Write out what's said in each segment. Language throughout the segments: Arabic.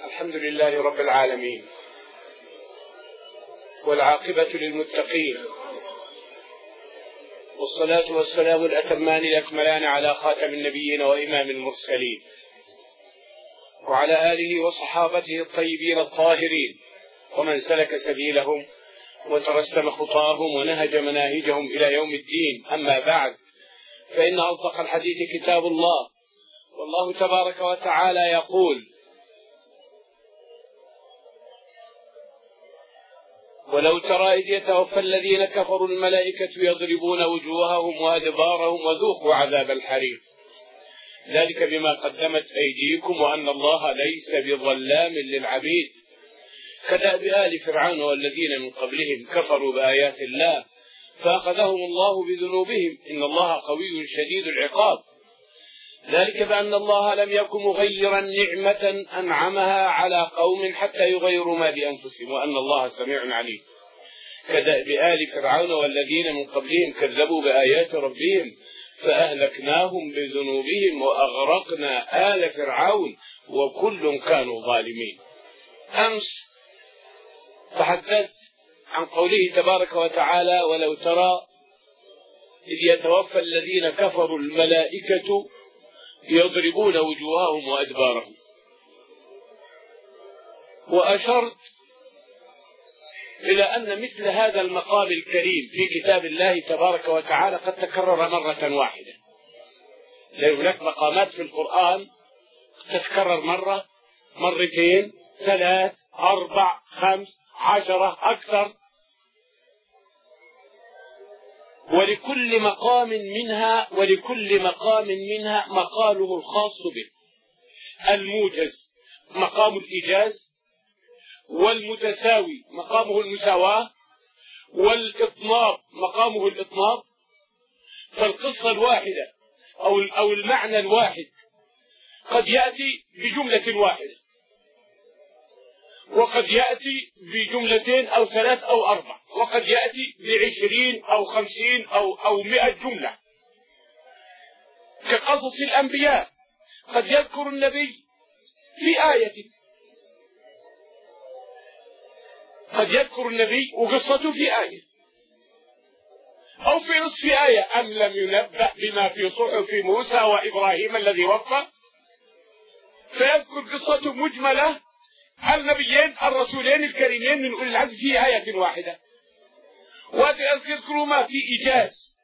الحمد لله رب العالمين، والعاقبة للمتقين، والصلاة والسلام الأتمان الأكملان على خاتم النبيين وإمام المرسلين، وعلى آله وصحابته الطيبين الطاهرين، ومن سلك سبيلهم وترسم خطاهم ونهج مناهجهم إلى يوم الدين. أما بعد، فإن أصدق الحديث كتاب الله، والله تبارك وتعالى يقول: ولو ترى إذ يتوفى الذين كفروا الملائكة يضربون وجوههم وأدبارهم وذوقوا عذاب الحريق، ذلك بما قدمت أيديكم وأن الله ليس بظلام للعبيد. كدأب آل فرعون والذين من قبلهم كفروا بآيات الله فأخذهم الله بذنوبهم، إن الله قوي شديد العقاب. ذلك بأن الله لم يكن مغيرا نعمة أنعمها على قوم حتى يغيروا ما بأنفسهم، وأن الله سميع عليم. كدأب آل فرعون والذين من قبلهم كذبوا بآيات ربهم فأهلكناهم بذنوبهم وأغرقنا آل فرعون وكل كانوا ظالمين. أمس تحدثت عن قوله تبارك وتعالى: ولو ترى إذ يتوفى الذين كفروا الملائكة يضربون وجوههم وأدبارهم، وأشرت إلى أن مثل هذا المقام الكريم في كتاب الله تبارك وتعالى قد تكرر مرة واحدة. لأن هناك مقامات في القرآن تتكرر مرة، مرتين، 3، 4، 5، 10 أكثر، ولكل مقام منها مقاله الخاص به. الموجز مقام الإيجاز، والمتساوي مقامه المساواة، والإطناب مقامه الإطناب. فالقصة الواحدة أو المعنى الواحد قد يأتي بجملة واحدة، وقد يأتي بجملتين أو 3 أو 4، وقد يأتي ب20 أو 50 أو 100 جملة. كقصص الأنبياء قد يذكر النبي في آية، قد يذكر النبي وقصته في آية أو في نصف آية: أم لم ينبأ بما في صحف موسى وإبراهيم الذي وفى، فيذكر قصته مجملة النبيين الرسولين الكريمين من أولي العزم في آية واحدة. ويذكر ما في إيجاز.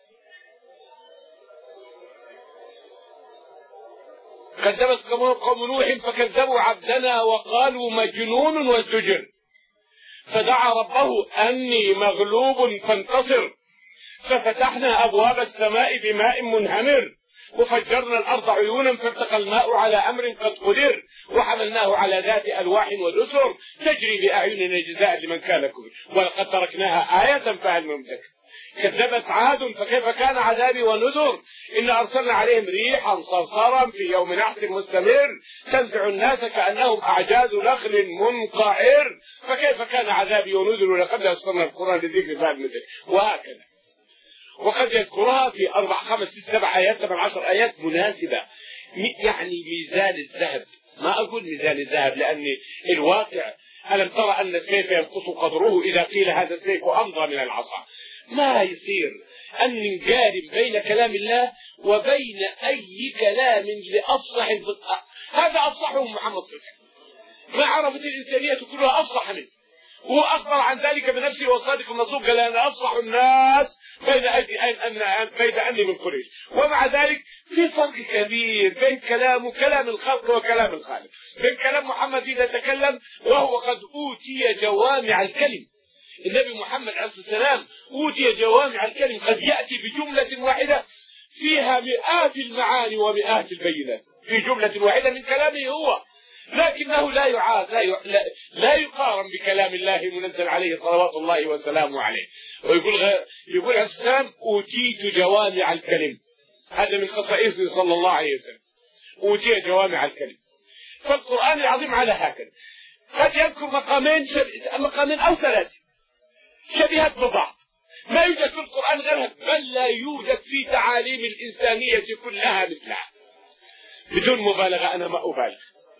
كذبت قوم نوح فكذبوا عبدنا وقالوا مجنون وازدجر، فدعا ربه أني مغلوب فانتصر، ففتحنا أبواب السماء بماء منهمر وفجرنا الأرض عيونا فالتقى الماء على أمر قد قدر وحملناه على ذات ألواح ودسر تجري بأعيننا جزاء لمن كان كفر ولقد تركناها آية فهل من مدكر. كذبت عاد فكيف كان عذابي ونذر، إن أرسلنا عليهم ريحا صرصرا في يوم نحس مستمر تنزع الناس كأنهم أعجاز نخل منقعر، فكيف كان عذابي ونذر لقد أرسلنا القرآن للذكر فهل من مدكر. وهكذا. وقد يذكرها في 4، 5، 6، 7 آيات، 8، 10 آيات مناسبة، يعني ميزان الذهب. ما أقول ميزان الذهب لأن الواقع: ألم ترى أن السيف ينقص قدره إذا قيل هذا السيف أمضى من العصا. ما يصير أن نقارن بين كلام الله وبين أي كلام لأفصح هذا أفصحه محمد صلى الله عليه وسلم، ما عرفت الإنسانية كلها أفصح منه، وهو أخبر عن ذلك بنفسه والصادق المصدوق، قال: أنا أفصح الناس بين أني من قريش. ومع ذلك في فرق كبير بين كلام الخلق وكلام الخالق، بين كلام محمد إذا تكلم وهو قد أوتي جوامع الكلم. النبي محمد عليه الصلاة والسلام أوتي جوامع الكلم، قد يأتي بجملة واحدة فيها مئات المعاني ومئات البينات في جملة واحدة من كلامه هو، لكنه لا يقارن بكلام الله المنزل عليه صلوات الله وسلامه عليه. ويقول عليه السلام: أوتيت جوامع الكلم. هذا من خصائصه صلى الله عليه وسلم، أوتي جوامع الكلم. فالقرآن العظيم على هكذا قد يذكر مقامين أو 3 شبيهات ببعض، ما يوجد في القرآن غيرها، بل لا يوجد في تعاليم الإنسانية كلها مثلها. بدون مبالغة، أنا ما أبالغ،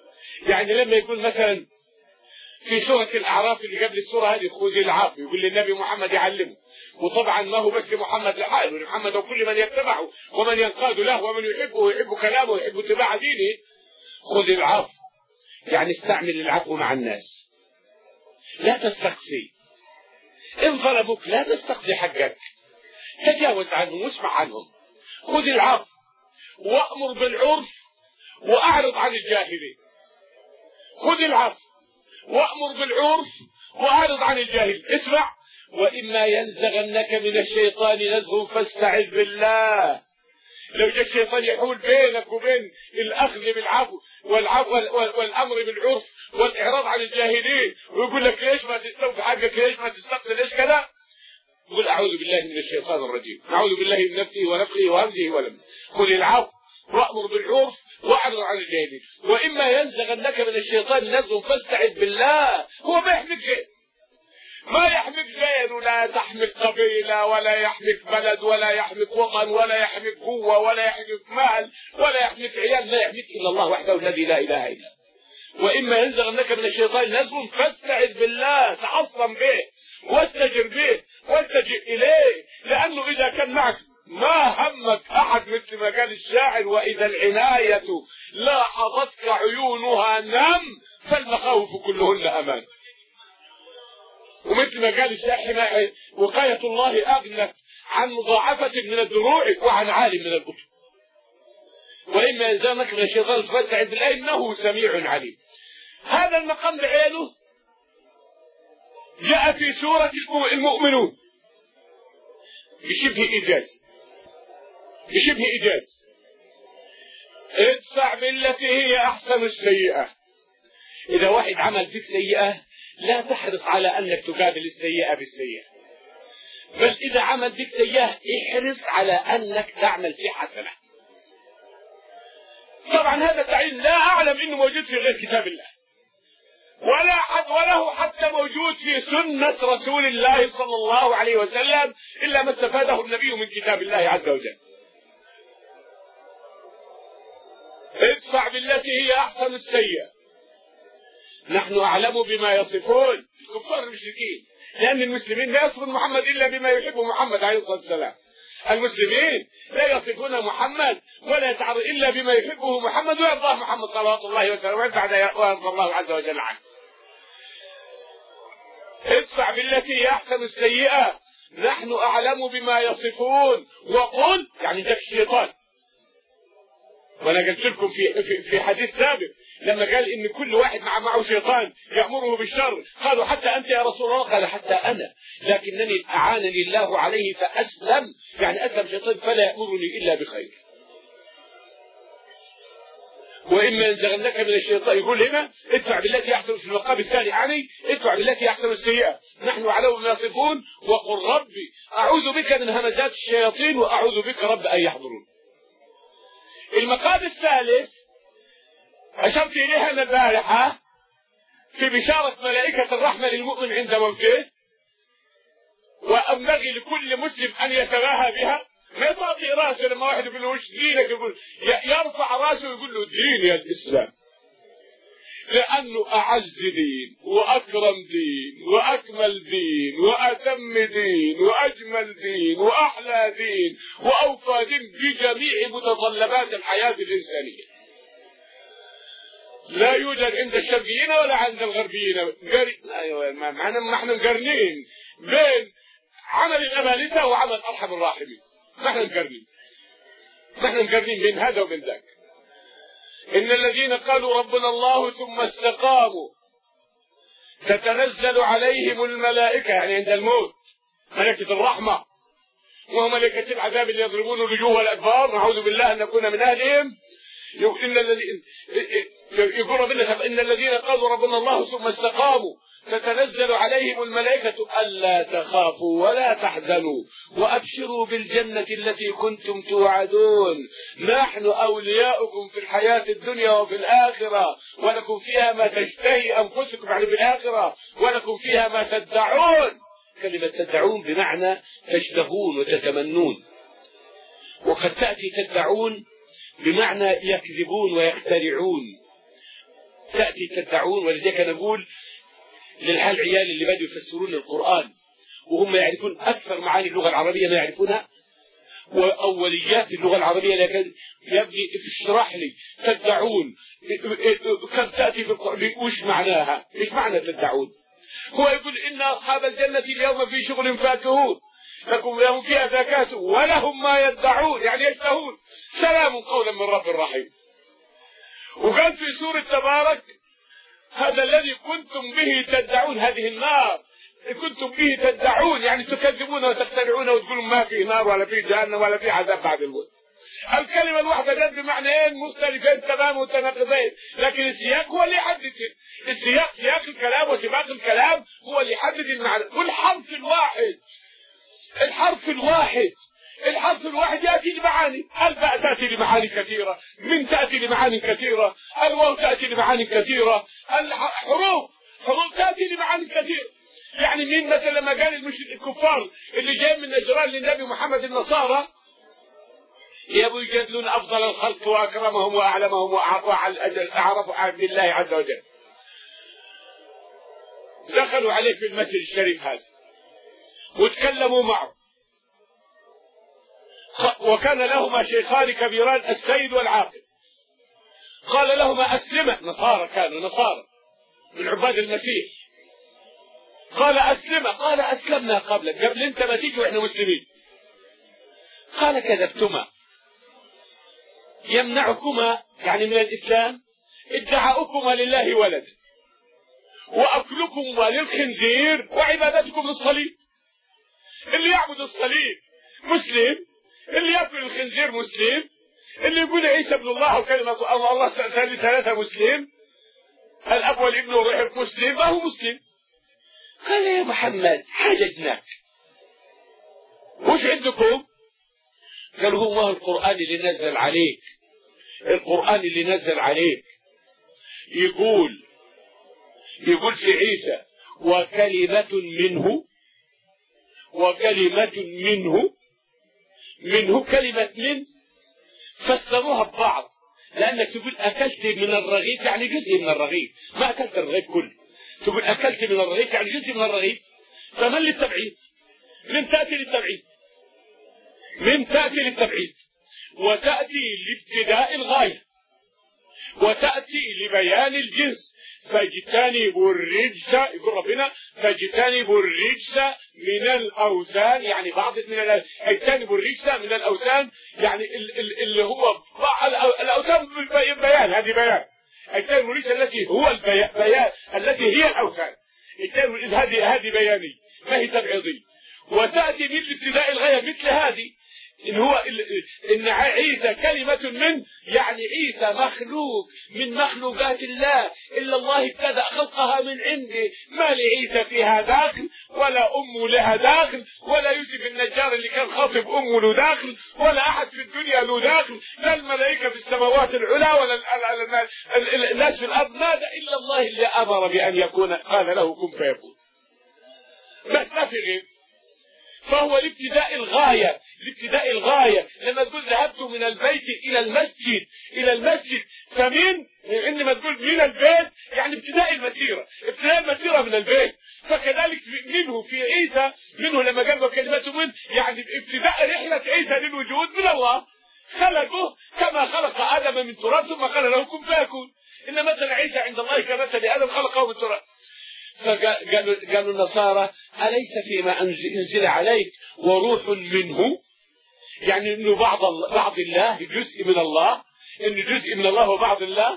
يعني لما يقول مثلا في سورة الأعراف اللي قبل السورة هذه خذ العفو، يقول للنبي محمد يعلمه، وطبعا ما هو بس محمد لحاله، محمد وكل من يتبعه ومن ينقاد له ومن يحبه ويحب كلامه ويحب اتباع دينه. خذ العفو يعني استعمل العفو مع الناس، لا تستقصي. إن ظلموك لا تستقصي حقك، تجاوز عنهم واسمع عنهم. خذ العفو وأمر بالعرف وأعرض عن الجاهلين. خذ العفو وأمر بالعرف وأعرض عن الجاهلين. اسمع، وإما ينزغنك من الشيطان نزغ فاستعذ بالله. لو جاء الشيطان يحول بينك وبين الأخذ بالعفو والأمر بالعرف والإعراض عن الجاهلين ويقول لك ليش ما تستوفي حقك، ليش ما تستقصي، ليش كذا، قل أعوذ بالله من الشيطان الرجيم، أعوذ بالله من نفسه ونفخه وهمزه ولمزه. خذ العفو وأمر بالعرف وأعرض عن الجاهلين. وإما ينزغنك من الشيطان نزغ فاستعذ بالله. هو ما يحميك شيء، ما يحميك غيره، لا تحميك قبيلة ولا يحميك بلد ولا يحميك وطن ولا يحميك قوة ولا يحميك مال ولا يحميك عيال، ما يحميك إلا الله وحده الذي لا إله إلا هو. وإما ينزغنك من الشيطان نزغ فاستعذ بالله، تعصم به واستجر به والتجئ إليه، لأنه إذا كان معك ما همك أحد، مثل ما قال الشاعر وإذا العناية لاحظتك عيونها نم فالمخاوف كلهن أمان. ومثل ما قال الشاعر وقاية الله أغنت عن مضاعفة من الدروع وعن عالم من الكتب. وإما ينزغنك من الشيطان فاستعذ بالله إنه سميع عليم. هذا المقام بعينه جاء في سورة المؤمنون بشبه إيجاز. ادفع بالتي هي أحسن السيئة. إذا واحد عمل فيك سيئة لا تحرص على أنك تقابل السيئة بالسيئة، بل إذا عمل فيك سيئة احرص على أنك تعمل فيه حسنة. طبعا هذا تعليم لا أعلم إنه موجود في غير كتاب الله وله حتى موجود في سنة رسول الله صلى الله عليه وسلم، إلا ما استفاده النبي من كتاب الله عز وجل. ادفع بالتي هي أحسن السيئة، نحن أعلم بما يصفون الكفار المشركين، لأن المسلمين لا يصفون محمد إلا بما يحب محمد عليه الصلاة والسلام. المسلمين لا يصفون محمد ولا يتعرض إلا بما يحبه محمد ويرضاه محمد صلوات الله وسلامه بعد ويرضى الله عز وجل عنه. ادفع بالتي هي أحسن السيئة نحن أعلم بما يصفون وقل، يعني ذاك الشيطان. وأنا قلت لكم في حديث سابق لما قال إن كل واحد معه شيطان يأمره بالشر، قالوا حتى أنت يا رسول الله؟ قال حتى أنا، لكنني أعانني الله عليه فأسلم، يعني أسلم شيطان فلا يأمرني إلا بخير. وإما ينزغنك من الشيطان، يقول هنا ادفع بالتي أحسن في المقام الثاني، يعني ادفع بالتي أحسن السيئة نحن أعلم بما يصفون وقل ربي أعوذ بك من همزات الشياطين وأعوذ بك رب أن يحضرون. المقام الثالث أشرت إليها البارحة في بشارة ملائكة الرحمة للمؤمن عند موته، وأنبغي لكل مسلم أن يتباهى بها. ما يطاطي راسه لما واحد يقول له وش دينك، يقول يرفع راسه ويقول له ديني الإسلام، لأنه أعز دين وأكرم دين وأكمل دين وأتم دين وأجمل دين وأحلى دين وأوفى دين بجميع متطلبات الحياة الإنسانية. لا يوجد عند الشرقيين ولا عند الغربيين. ما احنا مقارنين بين عمل الأمالسة وعمل أرحم الراحمين، ما احنا مقارنين بين هذا وبين ذاك. إن الذين قالوا ربنا الله ثم استقاموا تتنزل عليهم الملائكة، يعني عند الموت ملائكة الرحمة وملائكة العذاب اللي يضربون الوجوه والأدبار، نعوذ بالله أن نكون من أهلهم. يقول ربنا إن الذين قالوا ربنا الله ثم استقاموا تتنزل عليهم الملائكة ألا تخافوا ولا تحزنوا وأبشروا بالجنة التي كنتم توعدون، نحن أولياؤكم في الحياة الدنيا وفي الآخرة ولكم فيها ما تشتهي أنفسكم، يعني في الآخرة ولكم فيها ما تدعون. كلمة تدعون بمعنى تشتهون وتتمنون، وقد تأتي تدعون بمعنى يكذبون ويخترعون. تأتي تدعون. ولذلك نقول للعيال اللي بدوا يفسرون القرآن وهم يعرفون أكثر معاني اللغة العربية ما يعرفونها وأوليات اللغة العربية، لكن يبدي اشرح لي تدعون كم تأتي في القرآن، وش معناها؟ ايش معنى تدعون؟ هو يقول إن أصحاب الجنة اليوم في شغل فاكهون لهم فيها فاكهة ولهم ما يدعون، يعني يشتهون. سلام قولا من رب رحيم. وقال في سورة تبارك هذا الذي كنتم به تدعون، هذه النار كنتم به تدعون يعني تكذبون وتخترعون وتقولون ما في نار ولا في جهنم ولا في عذاب بعد الموت. الكلمة الواحدة جت بمعنيين مختلفين تماما متناقضين، لكن السياق هو اللي يحدد. السياق سياق الكلام وسباق الكلام هو اللي يحدد المعنى. والحرف الواحد الحرف الواحد يأتي لمعاني. الباء تأتي لمعاني كثيرة، من تأتي لمعاني كثيرة، الواو تأتي لمعاني كثيرة، حروف تأتي لمعاني كثيرة. يعني مين مثلا لما قال الكفار اللي جايين من نجران للنبي محمد النصارى يبوا يجادلون أفضل الخلق وأكرمهم وأعلمهم وأعرفوا بالله عز وجل، دخلوا عليه في المسجد الشريف هذا وتكلموا معه، وكان لهما شيخان كبيران السيد والعاقل. قال لهما أسلما، نصارى كانوا نصارى من عباد المسيح. قال أسلما، قال أسلمنا قبلك، قبل أنت ما تيجي وإحنا مسلمين. قال كذبتما، يمنعكما يعني من الإسلام ادعاؤكما لله ولد وأكلكما للخنزير وعبادتكم للصليب. اللي يعبد الصليب مسلم، اللي يأكل الخنزير مسلم، اللي يقول عيسى ابن الله وكلمة الله ثلاثة مسلم، الأب والابن والروح مسلم، ما هو مسلم. قال يا محمد حاججناك، وش عندكم؟ قال هو الله القرآن اللي نزل عليك، القرآن اللي نزل عليك يقول في عيسى وكلمة منه كلمة من فسروها ببعض، لأنك تقول أكلت من الرغيف يعني جزء من الرغيف، ما أكلت الرغيف كله. تقول أكلت من الرغيف يعني جزء من الرغيف. فمن للتبعيد؟ من تأتي للتبعيد وتأتي لابتداء الغاية وتأتي لبيان الجنس. فاجتنبوا الرجس، يقول ربنا فاجتنبوا الرجس من الأوثان، يعني بعض من اجتنبوا الرجس من الأوثان يعني اللي هو الأوثان بيان، هذه بيان. اجتنبوا الرجس التي هو البيان التي هي الأوثان، هذه بياني ما هي تبعيضي. وتأتي من ابتداء الغاية مثل هذه إن هو إن عيسى كلمة من، يعني عيسى مخلوق من مخلوقات الله، إلا الله ابتدأ خلقها من عنده، ما لعيسى فيها داخل ولا أم لها داخل ولا يوسف النجار اللي كان خاطب أمه له داخل ولا أحد في الدنيا له داخل، لا الملائكة في السماوات العلى ولا الناس في الأرض، ماذا إلا الله اللي أمر بأن يكون، قال له كن فيكون، بس ما في غير. فهو لابتداء الغاية. لما تقول ذهبت من البيت إلى المسجد فمن عندما تقول من البيت يعني ابتداء المسيرة من البيت. فكذلك منه في عيسى، منه لما قال كلمة من يعني ابتداء رحلة عيسى للوجود من الله، خلقه كما خلق آدم من تراب ثم قال له كن فيكون. إن مثل عيسى عند الله كمثل آدم خلقه من تراب. فقالوا النصارى أليس فيما أنزل عليك وروح منه، يعني إنه بعض الله جزء من الله، إنه جزء من الله وبعض الله.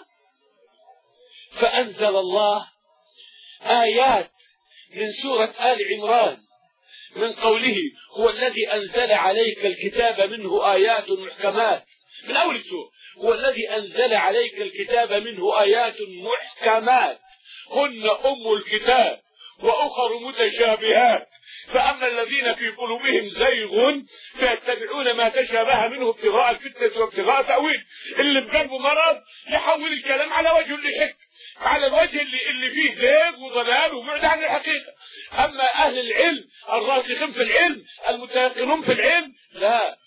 فأنزل الله آيات من سورة آل عمران من قوله هو الذي أنزل عليك الكتاب منه آيات محكمات، من أول السورة هو الذي أنزل عليك الكتاب منه آيات محكمات هن أم الكتاب وأخر متشابهات، فأما الذين في قلوبهم زيغ فيتبعون ما تشابه منه ابتغاء الفتنة وابتغاء تأويل. اللي بقلبه مرض يحول الكلام على وجه اللي شك، على الوجه اللي فيه زيغ وضلال وبعد عن الحقيقة. أما أهل العلم الراسخين في العلم المتيقنون في العلم لا،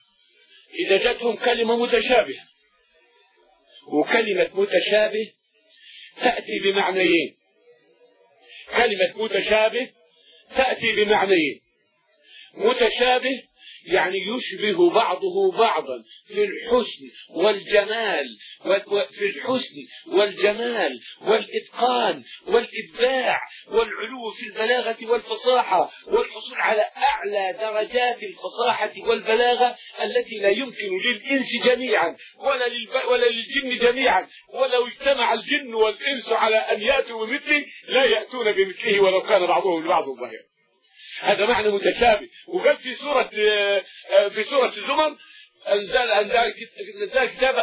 إذا جاتهم كلمة متشابهة، وكلمة متشابه تأتي بمعنيين. كلمة متشابه تأتي بمعنيين. متشابه يعني يشبه بعضه بعضا في الحسن والجمال، في الحسن والجمال والإتقان والإبداع والعلو في البلاغة والفصاحة والحصول على أعلى درجات الفصاحة والبلاغة التي لا يمكن للإنس جميعا ولا للجن جميعا، ولو اجتمع الجن والإنس على أن يأتوا بمثله لا يأتون بمثله ولو كان بعضهم لبعض ظهيرا. هذا معنى متشابه. وقال في سورة الزمر أنزل كتابا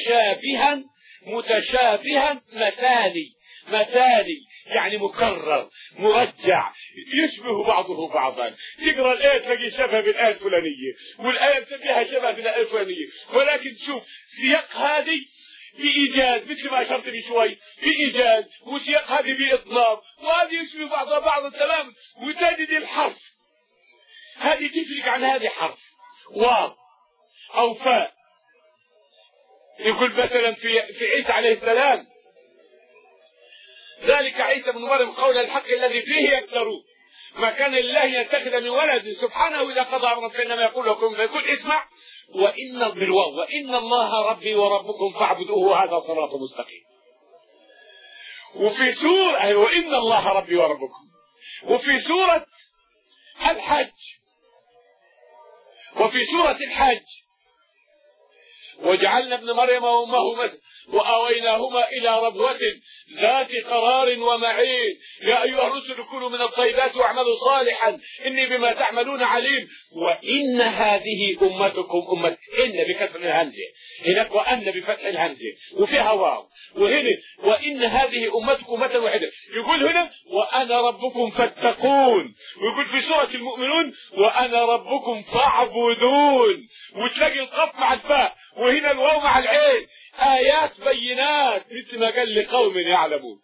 متشابها مثاني يعني مكرر مرجع يشبه بعضه بعضا. تقرأ الآية تلاقي شبه بالآية الفلانية والآية فيها شبه بالآية الفلانية، ولكن تشوف سياق هذه بإيجاز مثل ما أشرت لي شوي بإيجاز، وسياق هذه بإطناب، وهذه يشبه بعضها بعضا تماما. وتجد الحرف هذه تفرق عن هذه حرف واو أو فاء. يقول مثلا في عيسى عليه السلام ذلك عيسى بن مريم قول الحق الذي فيه يفترون ما كان لله يتخذ من ولد سبحانه إذا قضى أمرا فإنما يقول له كن فيكون. اسمع وإن الله ربي وربكم فاعبدوه هذا صراط مستقيم. وفي سورة وإن الله ربي وربكم. وفي سورة الحج وجعلنا ابن مريم وأمه مثل وآويناهما إلى ربوة ذات قرار ومعين يا أيها الرسل كلوا من الطيبات واعملوا صالحا إني بما تعملون عليم وإن هذه أمتكم أمة. إن بكسر الهمزة هناك وأن بفتح الهمزة وفيها واو، وهنا وإن هذه أمتكم أمة واحدة. يقول هنا وأنا ربكم فاتقون، ويقول في سورة المؤمنون وأنا ربكم فاعبدون، وتلاقي القاف مع الفاء وهنا الواو مع العين. آيات بينات مثل ما قال لقوم يعلمون.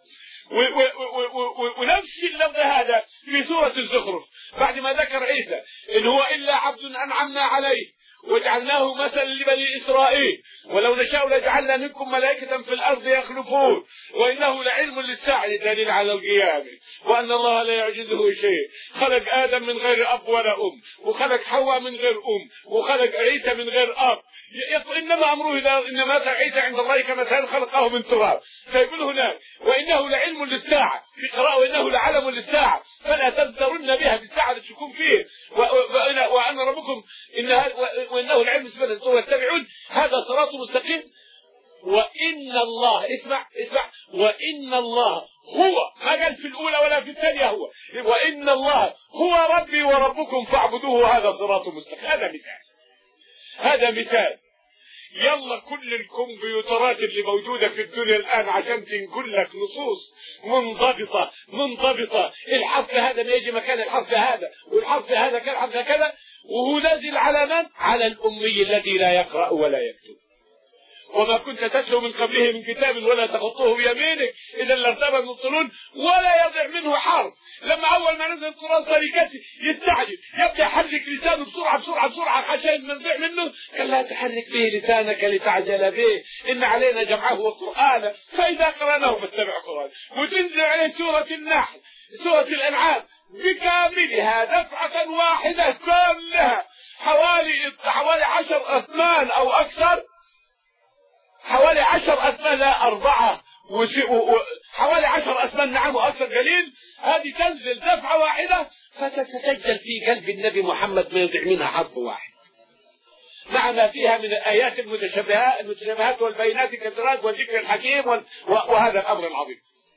ونفس اللفظ هذا في سورة الزخرف بعد ما ذكر عيسى إن هو إلا عبد أنعمنا عليه وجعلناه مثلا لبني إسرائيل ولو نشاء لجعلنا منكم ملائكة في الأرض يخلفون وإنه لعلم للساعة دليل على القيامة وأن الله لا يعجزه شيء. خلق آدم من غير أب ولا أم، وخلق حواء من غير أم، وخلق عيسى من غير أب. إنما أمره إن مات عيسى عند الله كمثال خلقه من تراب. فيقول هناك وإنه لعلم للساعة، في قراءة وإنه لعلم للساعة فلا تغترن بها بالساعة تشكون فيه. وأن ربكم وإنه لعلم للساعة واتبعون هذا صراط مستقيم. وإن الله اسمع وإن الله هو ما قال في الأولى ولا في الثانية، هو وإن الله هو ربي وربكم فاعبدوه هذا صراط مستقيم. هذا مثال. يلا كل الكمبيوترات اللي موجودة في الدنيا الآن عشان تنقل لك نصوص منضبطة الحرف هذا ما يجي مكان الحرف هذا والحرف هذا كان حرف كذا، وهو نازل علامات على الأمي الذي لا يقرأ ولا يكتب. وما كنت تتلو من قبله من كتاب ولا تخطه بيمينك إذا لارتاب المبطلون ولا يضع منه حرف. لما أول ما نزل القرآن صار يستعجل يبدأ يحرك لسانه بسرعة عشان منضيع منه. قال لا تحرك به لسانك لتعجل به إن علينا جمعه وقرآنه فإذا قرأناه فاتبع قرآن. وتنزل عليه سورة النحل سورة الأنعام بكاملها دفعة واحدة كلها حوالي 10 أثمان أو أكثر، حوالي 10 أثمان لا 4 حوالي 10 أثمان نعم وأكثر قليل. هذه تنزل دفعة واحدة فتتسجل في قلب النبي محمد ما يضيع منها حرف واحد مع ما فيها من الآيات المتشابهات والبينات كالدراج والذكر الحكيم وهذا الأمر العظيم.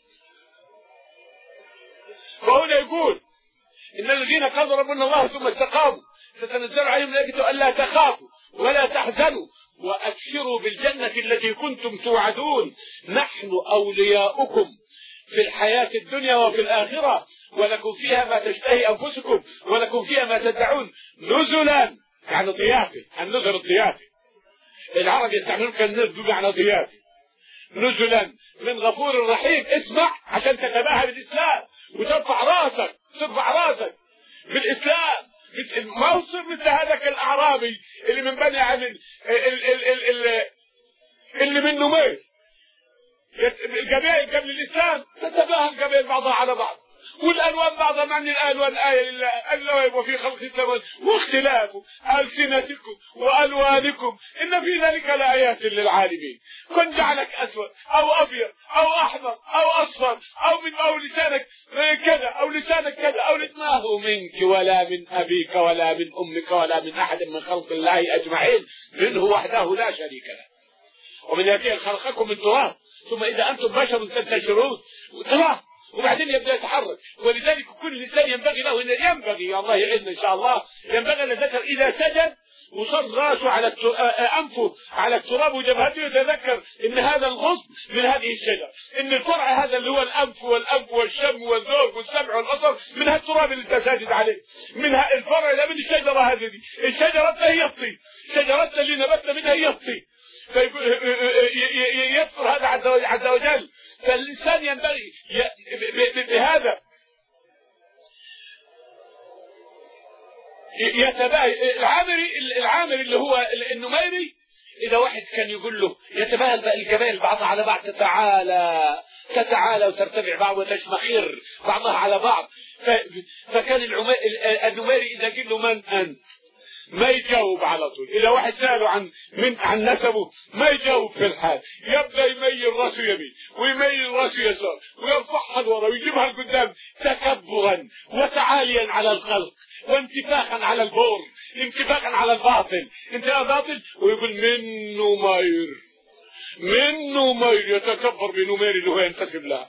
وهنا يقول إن الذين قالوا ربنا الله ثم استقاموا فتنزل عليهم الملائكة ألا تخافوا ولا تحزنوا وأبشروا بالجنة التي كنتم توعدون نحن أولياؤكم في الحياة الدنيا وفي الآخرة ولكم فيها ما تشتهي أنفسكم ولكم فيها ما تدعون نزلا يعني ضيافة. النزل الضيافة العرب يستعملون كالنزل بمعنى ضيافة. نزلا من غفور رحيم. اسمع عشان تتباهى بالإسلام وترفع راسك بالإسلام. ما يصير مثل هذاك الأعرابي اللي من بني عمل اللي من نمير القبائل قبل الإسلام تتباهى القبائل بعضها على بعض، والألوان بعضها معني الألوان آية لله، ألا وفي خلق السماوات واختلاف ألسنتكم وألوانكم إن في ذلك لآيات للعالمين. كن جعلك أسود أو أبيض أو أحمر أو أصفر أو لسانك كذا أو لسانك كذا أو ما هو منك ولا من أبيك ولا من أمك ولا من أحد من خلق الله أجمعين، منه وحده لا شريك له. ومن يأتي خلقكم من تراب ثم إذا أنتم بشر تنتشرون تراب وبعدين يبدأ يتحرك. ولذلك كل إنسان ينبغي له يا الله يعزنا إن شاء الله، ينبغي أن يتذكر إذا سجد وصل راسه على أنفه على التراب وجبهته يتذكر إن هذا الغصن من هذه الشجرة، إن الفرع هذا اللي هو الأنف والشم والذوق والسمع والبصر من هالتراب اللي أنت ساجد عليه، من الفرع ده من الشجرة هذه دي. الشجرة هي الطين، شجرتنا اللي نبتنا منها هي الطين، يذكر هذا عز وجل. فالإنسان ينبغي بهذا يتباهى. العامري اللي هو النميري إذا واحد كان يقول له يتباهى القبائل بعضها على بعض تتعالى وترتفع بعض وتشمخر بعضها على بعض، فكان النميري إذا قال له من أنت ما يجاوب على طول. إذا واحد سأله عن نسبه ما يجاوب في الحال، يبدأ يميل راسه يمين ويميل راسه يسار ويرفعها لورا ويجيبها لقدام تكبرا وتعاليا على الخلق وانتفاخا على البور، انتفاخا على الباطل، انتهى باطل ويقول منه ماير يتكبر بنمير اللي هو ينتسب لها.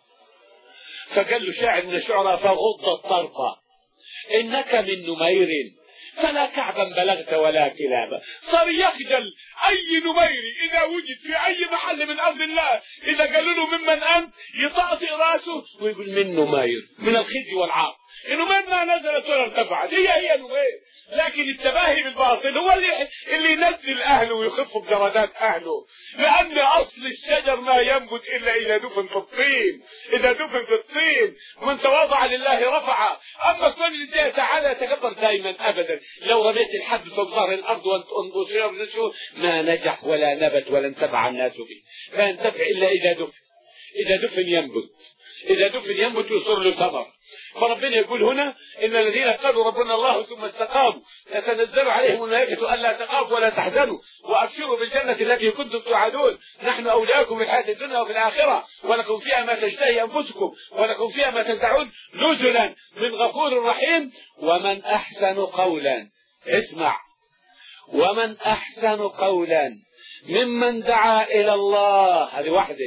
فقال له شاعر من الشعراء فغض الطرف إنك من نمير فلا كعبا بلغت ولا كلابا. صار يخجل أي نميري إذا وجد في أي محل من أرض الله إذا قالوا له ممن أنت يطأطئ راسه ويقول من نمير، من الخزي والعار. نمير ما نزلت ولا ارتفعت، هي نمير. لكن التباهي بالباطل هو اللي ينزل أهله ويخف بدرجات أهله، لأن أصل الشجر ما ينبت إلا إذا دفن في الطين، إذا دفن في الطين من تواضع لله رفعه. أما كل اللي تعالى يتكبر دائما أبدا. لو رميت الحب فوق ظهر الأرض وانتشر ما نجح ولا نبت ولا انتفع الناس به، لا ينتفع إلا إذا دفن ينبت، إذا دفن ينبت يصير له ثمر. فربنا يقول هنا إن الذين قالوا ربنا الله ثم استقاموا تتنزل عليهم الملائكة ألا تخافوا ولا تحزنوا وأبشروا بالجنة التي كنتم توعدون نحن أولياؤكم في الحياة الدنيا وفي الآخرة ولكم فيها ما تشتهي أنفسكم ولكم فيها ما تدعون نزلا من غفور رحيم. ومن أحسن قولا، اسمع، ومن أحسن قولا ممن دعا إلى الله، هذه واحدة،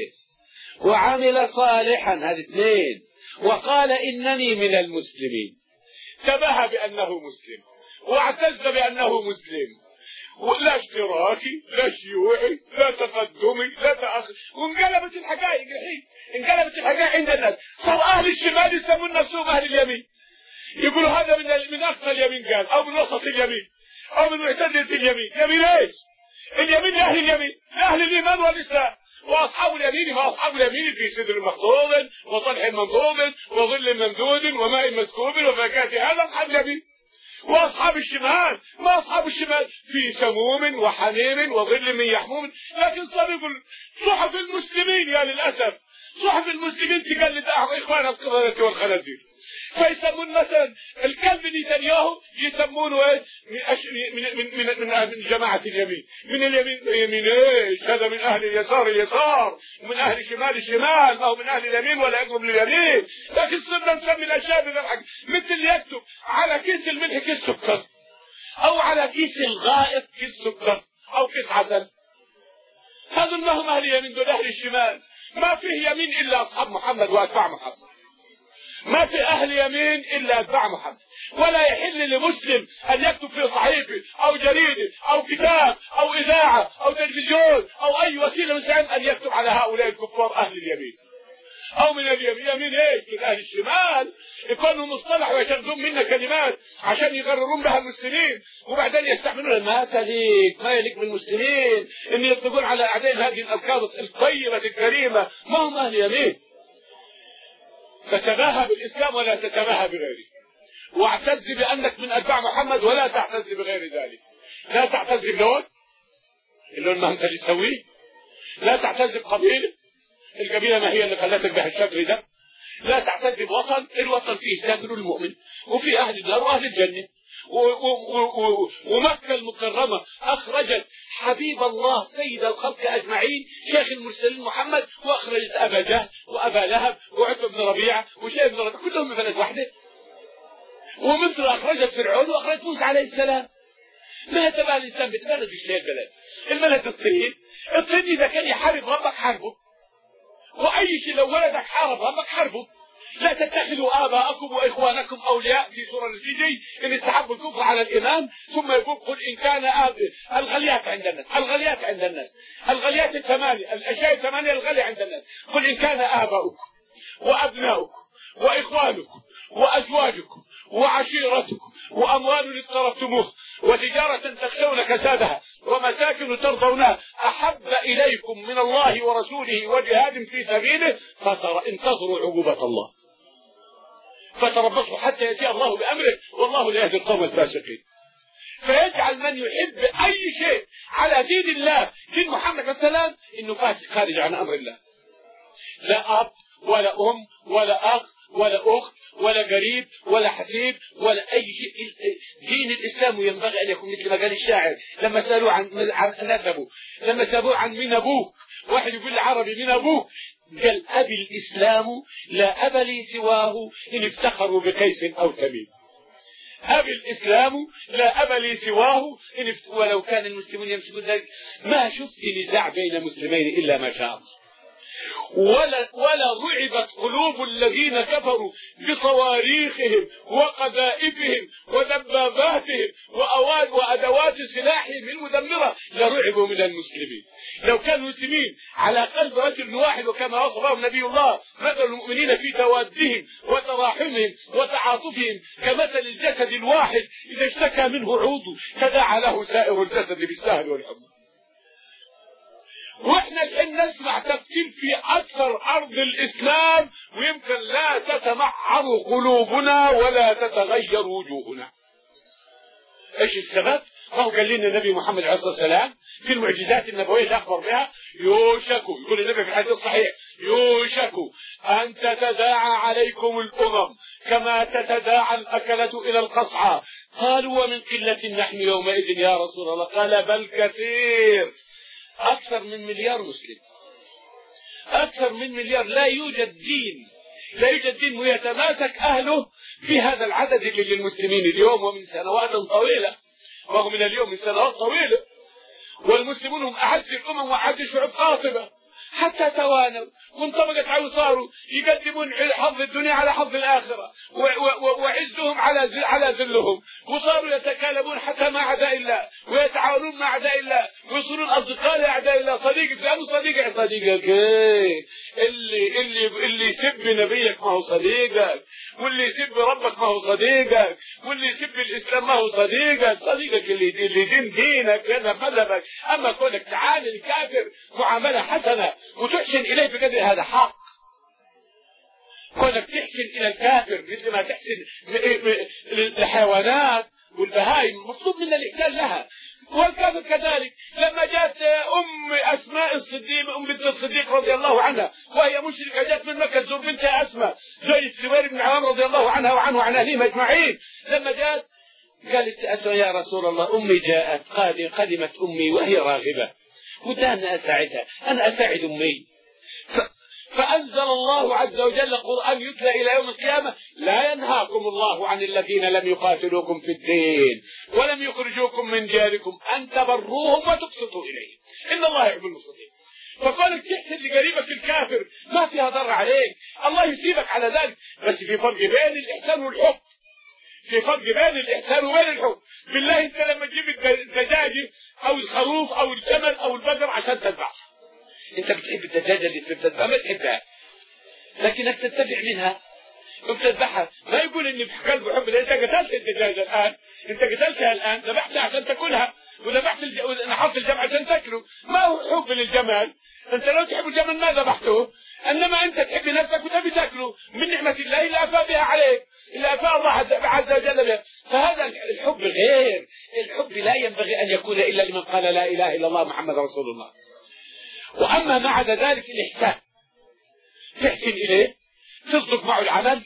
وعمل صالحا، هذه اثنين، وقال إنني من المسلمين. تباهى بأنه مسلم واعتز بأنه مسلم، لا اشتراكي لا شيوعي لا تقدمي لا تأخر. وانقلبت الحقائق الحين، انقلبت الحقائق عند الناس. صار أهل الشمال يسمون نفسهم أهل اليمين، يقولوا هذا من أقصى اليمين قال، أو من وسط اليمين، أو من معتدلة اليمين. يمين إيش؟ اليمين لأهل اليمين، لأهل الإيمان والإسلام. وأصحاب اليمين ما أصحاب اليمين في سدر مخضوض وطلح منضود وظل ممدود وماء مسكوب وفاكهة، هذا أصحاب اليمين. وأصحاب الشمال ما أصحاب الشمال في سموم وحميم وظل من يحموم. لكن صار يقول صحف المسلمين، يا للأسف صحف المسلمين تقلد إخوان القردة والخنازير. فيسمون مثلا الكلب نتنياهو يسمونه من جماعة اليمين. من اليمين ايش؟ هذا من اهل اليسار ومن اهل الشمال، ما هو من اهل اليمين ولا يقرب لليمين. لكن صرنا نسمي الاشياء بالحق، مثل يكتب على كيس الملح كيس سكر، او على كيس الغائط كيس سكر، او كيس عسل. هذا ما هم اهل اليمين، دول اهل الشمال. ما فيه يمين الا اصحاب محمد واتباع محمد، ما في أهل يمين إلا أتباع محمد. ولا يحل لمسلم أن يكتب في صحيفة أو جريدة أو كتاب أو إذاعة أو تلفزيون أو أي وسيلة من سعيد أن يكتب على هؤلاء الكفار أهل اليمين أو من اليمين. يمين إيش؟ من أهل الشمال. يكونوا مصطلح ويشغلون منا كلمات عشان يغررون بها المسلمين، وبعدين يستعملون ما يليق بالمسلمين إن يطلقون على أعداء هذه الألقاب الطيبة الكريمة. ما هم أهل يمين. فتباهى بالإسلام ولا تتباهى بغيره، واعتز بأنك من أتباع محمد ولا تعتز بغير ذلك. لا تعتز بلون، اللون ما انت اللي تسويه. لا تعتز بقبيلة، القبيلة ما هي اللي خلتك بهالشكل ده؟ لا تعتز بوطن، الوطن فيه كافر المؤمن، وفي أهل النار وأهل الجنة. ومكة المكرمة أخرجت حبيب الله سيد الخلق أجمعين شيخ المرسلين محمد، وأخرجت أبا جهل وأبا لهب وعتبة بن ربيعة وشيخ بن ربيعة، كلهم من بلد واحدة. ومصر أخرجت فرعون وأخرجت موسى عليه السلام. ما تبع الإنسان بتبلد بشيء البلد. البلد الطين إذا كان يحارب ربك حاربه، وأي شيء لو ولدك حارب ربك حاربه. لا تتخذوا آباءكم وإخوانكم أولياء في سورة الفجر إن استحبوا الكفر على الإيمان، ثم يقول قل إن كان الغليات عند الناس، الغليات عند الناس، الغليات الثمانية، الأشياء الثمانية الغالية عند الناس. قل إن كان آباؤكم وأبناؤكم وإخوانكم وأزواجكم وعشيرتكم وأموال اقترفتموها وتجارة تخشون كسادها ومساكن ترضونها أحب إليكم من الله ورسوله وجهاد في سبيله انتظروا عقوبة الله فتربصوا حتى يأتي الله بأمره والله لا يهدي القوم الفاسقين. فيجعل من يحب أي شيء على دين الله دين محمد صلى الله عليه وسلم إنه فاسق خارج عن أمر الله. لا أب ولا أم ولا أخ ولا أخت ولا قريب ولا حسيب ولا أي شيء. دين الإسلام ينبغي أن يكون مثل ما قال الشاعر لما سألوه عن نسبه، لما سألوه عن من أبوك، واحد يقول العربي من أبوك، قال أبي الإسلام لا أب لي سواه إن افتخروا بقيس أو تميم. أبي الإسلام لا أب لي سواه ولو كان المسلمون يمسكون ذلك ما شفت نزاع بين مسلمين إلا ما شاء الله. ولا رعبت قلوب الذين كفروا بصواريخهم وقذائفهم ودباباتهم وأدوات سلاحهم المدمرة لرعبوا من المسلمين. لو كانوا المسلمين على قلب رجل واحد وكما وصفهم نبي الله مثل المؤمنين في توادهم وتراحمهم وتعاطفهم كمثل الجسد الواحد إذا اشتكى منه عضو تداعى له سائر الجسد بالسهل والحمى. واحنا الحين نسمع تفكير في اكثر ارض الاسلام ويمكن لا تتمعر قلوبنا ولا تتغير وجوهنا. ايش السبب؟ ما هو قال لنا النبي محمد عليه الصلاه والسلام في المعجزات النبويه اللي اخبر بها يوشك، يقول النبي في الحديث الصحيح يوشك ان تتداعى عليكم الامم كما تتداعى الاكله الى القصعى. قالوا ومن قله نحن يومئذ يا رسول الله؟ قال بل كثير، أكثر من مليار مسلم، أكثر من مليار. لا يوجد دين ويتماسك أهله في هذا العدد اللي للمسلمين اليوم ومن سنوات طويلة، وهو من اليوم من سنوات طويلة. والمسلمون هم أعز الأمم وأعز الشعوب قاطبة حتى توانوا وانطبقت عوصاروا يقدمون حظ الدنيا على حظ الآخرة وعزهم على ذلهم، وصاروا يتكالبون حتى مع أعداء الله ويتعاونون مع أعداء الله ويصيرون أصدقاء لأعداء الله. صديقك لا مو صديقك اللي يسب نبيك ما هو صديقك، واللي يسب ربك ما هو صديقك، واللي يسب الإسلام ما هو صديقك اللي دينك هذا مذهبك. أما كونك تعامل الكافر معاملة حسنة وتحسن إليه بقدر هذا حق. كونك تحسن إلى الكافر مثل ما تحسن الحيوانات والبهائم مطلوب منا الإحسان لها، والكافر كذلك. لما جاءت أم أسماء الصديق أم بنت الصديق رضي الله عنها وهي مشركة جاءت من مكة تزور بنتها أسماء زوج الزبير بن العوام رضي الله عنها وعنه وعن أهلهم أجمعين. لما جاءت قالت أسماء يا رسول الله أمي جاءت قدمت أمي وهي راغبة ودانا أساعدها، أنا أساعد أمي. فأنزل الله عز وجل قرآن يتلى إلى يوم القيامة لا ينهاكم الله عن الذين لم يقاتلوكم في الدين ولم يخرجوكم من دياركم أن تبروهم وتقسطوا إليهم إن الله يحب المقسطين. فقالك تحسن لقريبك الكافر ما فيها ضر عليك، الله يسيبك على ذلك، بس في فرق بين الإحسان والحب، في فرق بين الإحسان وبين الحب. بالله أنت لما تجيب الدجاجة أو الخروف أو الجمل أو البقر عشان تذبحها، أنت بتحب الدجاجة اللي بتذبحها ما تحبها، لكنك تستفع منها وبتذبحها. ما يقول إن في قلبه حب، أنت قتلت الدجاجة الآن، أنت قتلتها الآن، ذبحتها عشان تاكلها وذبحت نحط الجمل عشان تاكله. ما هو حب للجمل، أنت لو تحب الجمل ما ذبحته، إنما أنت تحب نفسك وتبي تاكله من نعمة الله اللي أفى بها عليك، اللي أفى الله عز وجل بها. فهذا الحب غير، الحب لا ينبغي أن يكون إلا لمن قال لا إله إلا الله محمد رسول الله. وأما بعد ذلك الإحسان، تحسن إليه، تصدق معه العمل،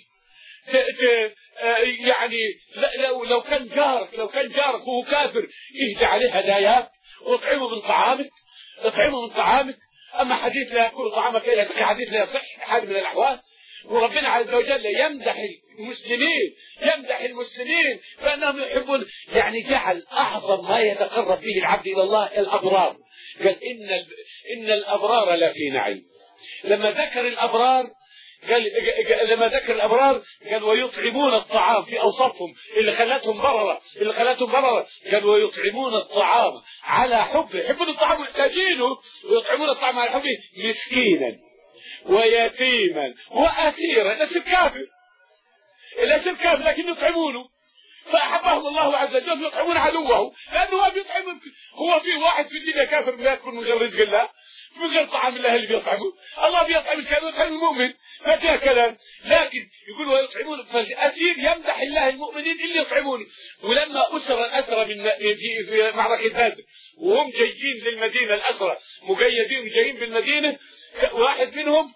يعني لو كان جارك وهو كافر اهدى عليه هداياك واطعمه من طعامك. أما حديث لا يأكل طعامك إلا بك حديث لا يصح حال من الأحوال. وربنا عز وجل يمدح المسلمين فأنهم يحبون، يعني جعل أعظم ما يتقرب به العبد إلى الله الأبرار. قال إن الأبرار لفي نعيم. لما ذكر الأبرار قال ويطعمون الطعام في أوصافهم اللي خلتهم بررة، قال ويطعمون الطعام على حبه، يحبون الطعام ويحتاجينه، ويطعمون الطعام على حبه مسكينا ويتيما وأسيرا. الاسم كافر لكن يطعمونه، فأحبهم الله عز وجل يطعمون عدوه، لأنه هو بيطعم. هو في واحد في الدنيا كافر بيأكل من غير رزق الله، من غير طعام الله اللي بيطعمه. الله بيطعم الكافر ويطعم المؤمن، ما فيها كلام. لكن يقول ويطعمون، فالأسير يمدح الله المؤمنين اللي يطعمونه. ولما أسر الأسرى في معركة بدر وهم جايين للمدينة، الأسرى مقيدين جايين بالمدينة، واحد منهم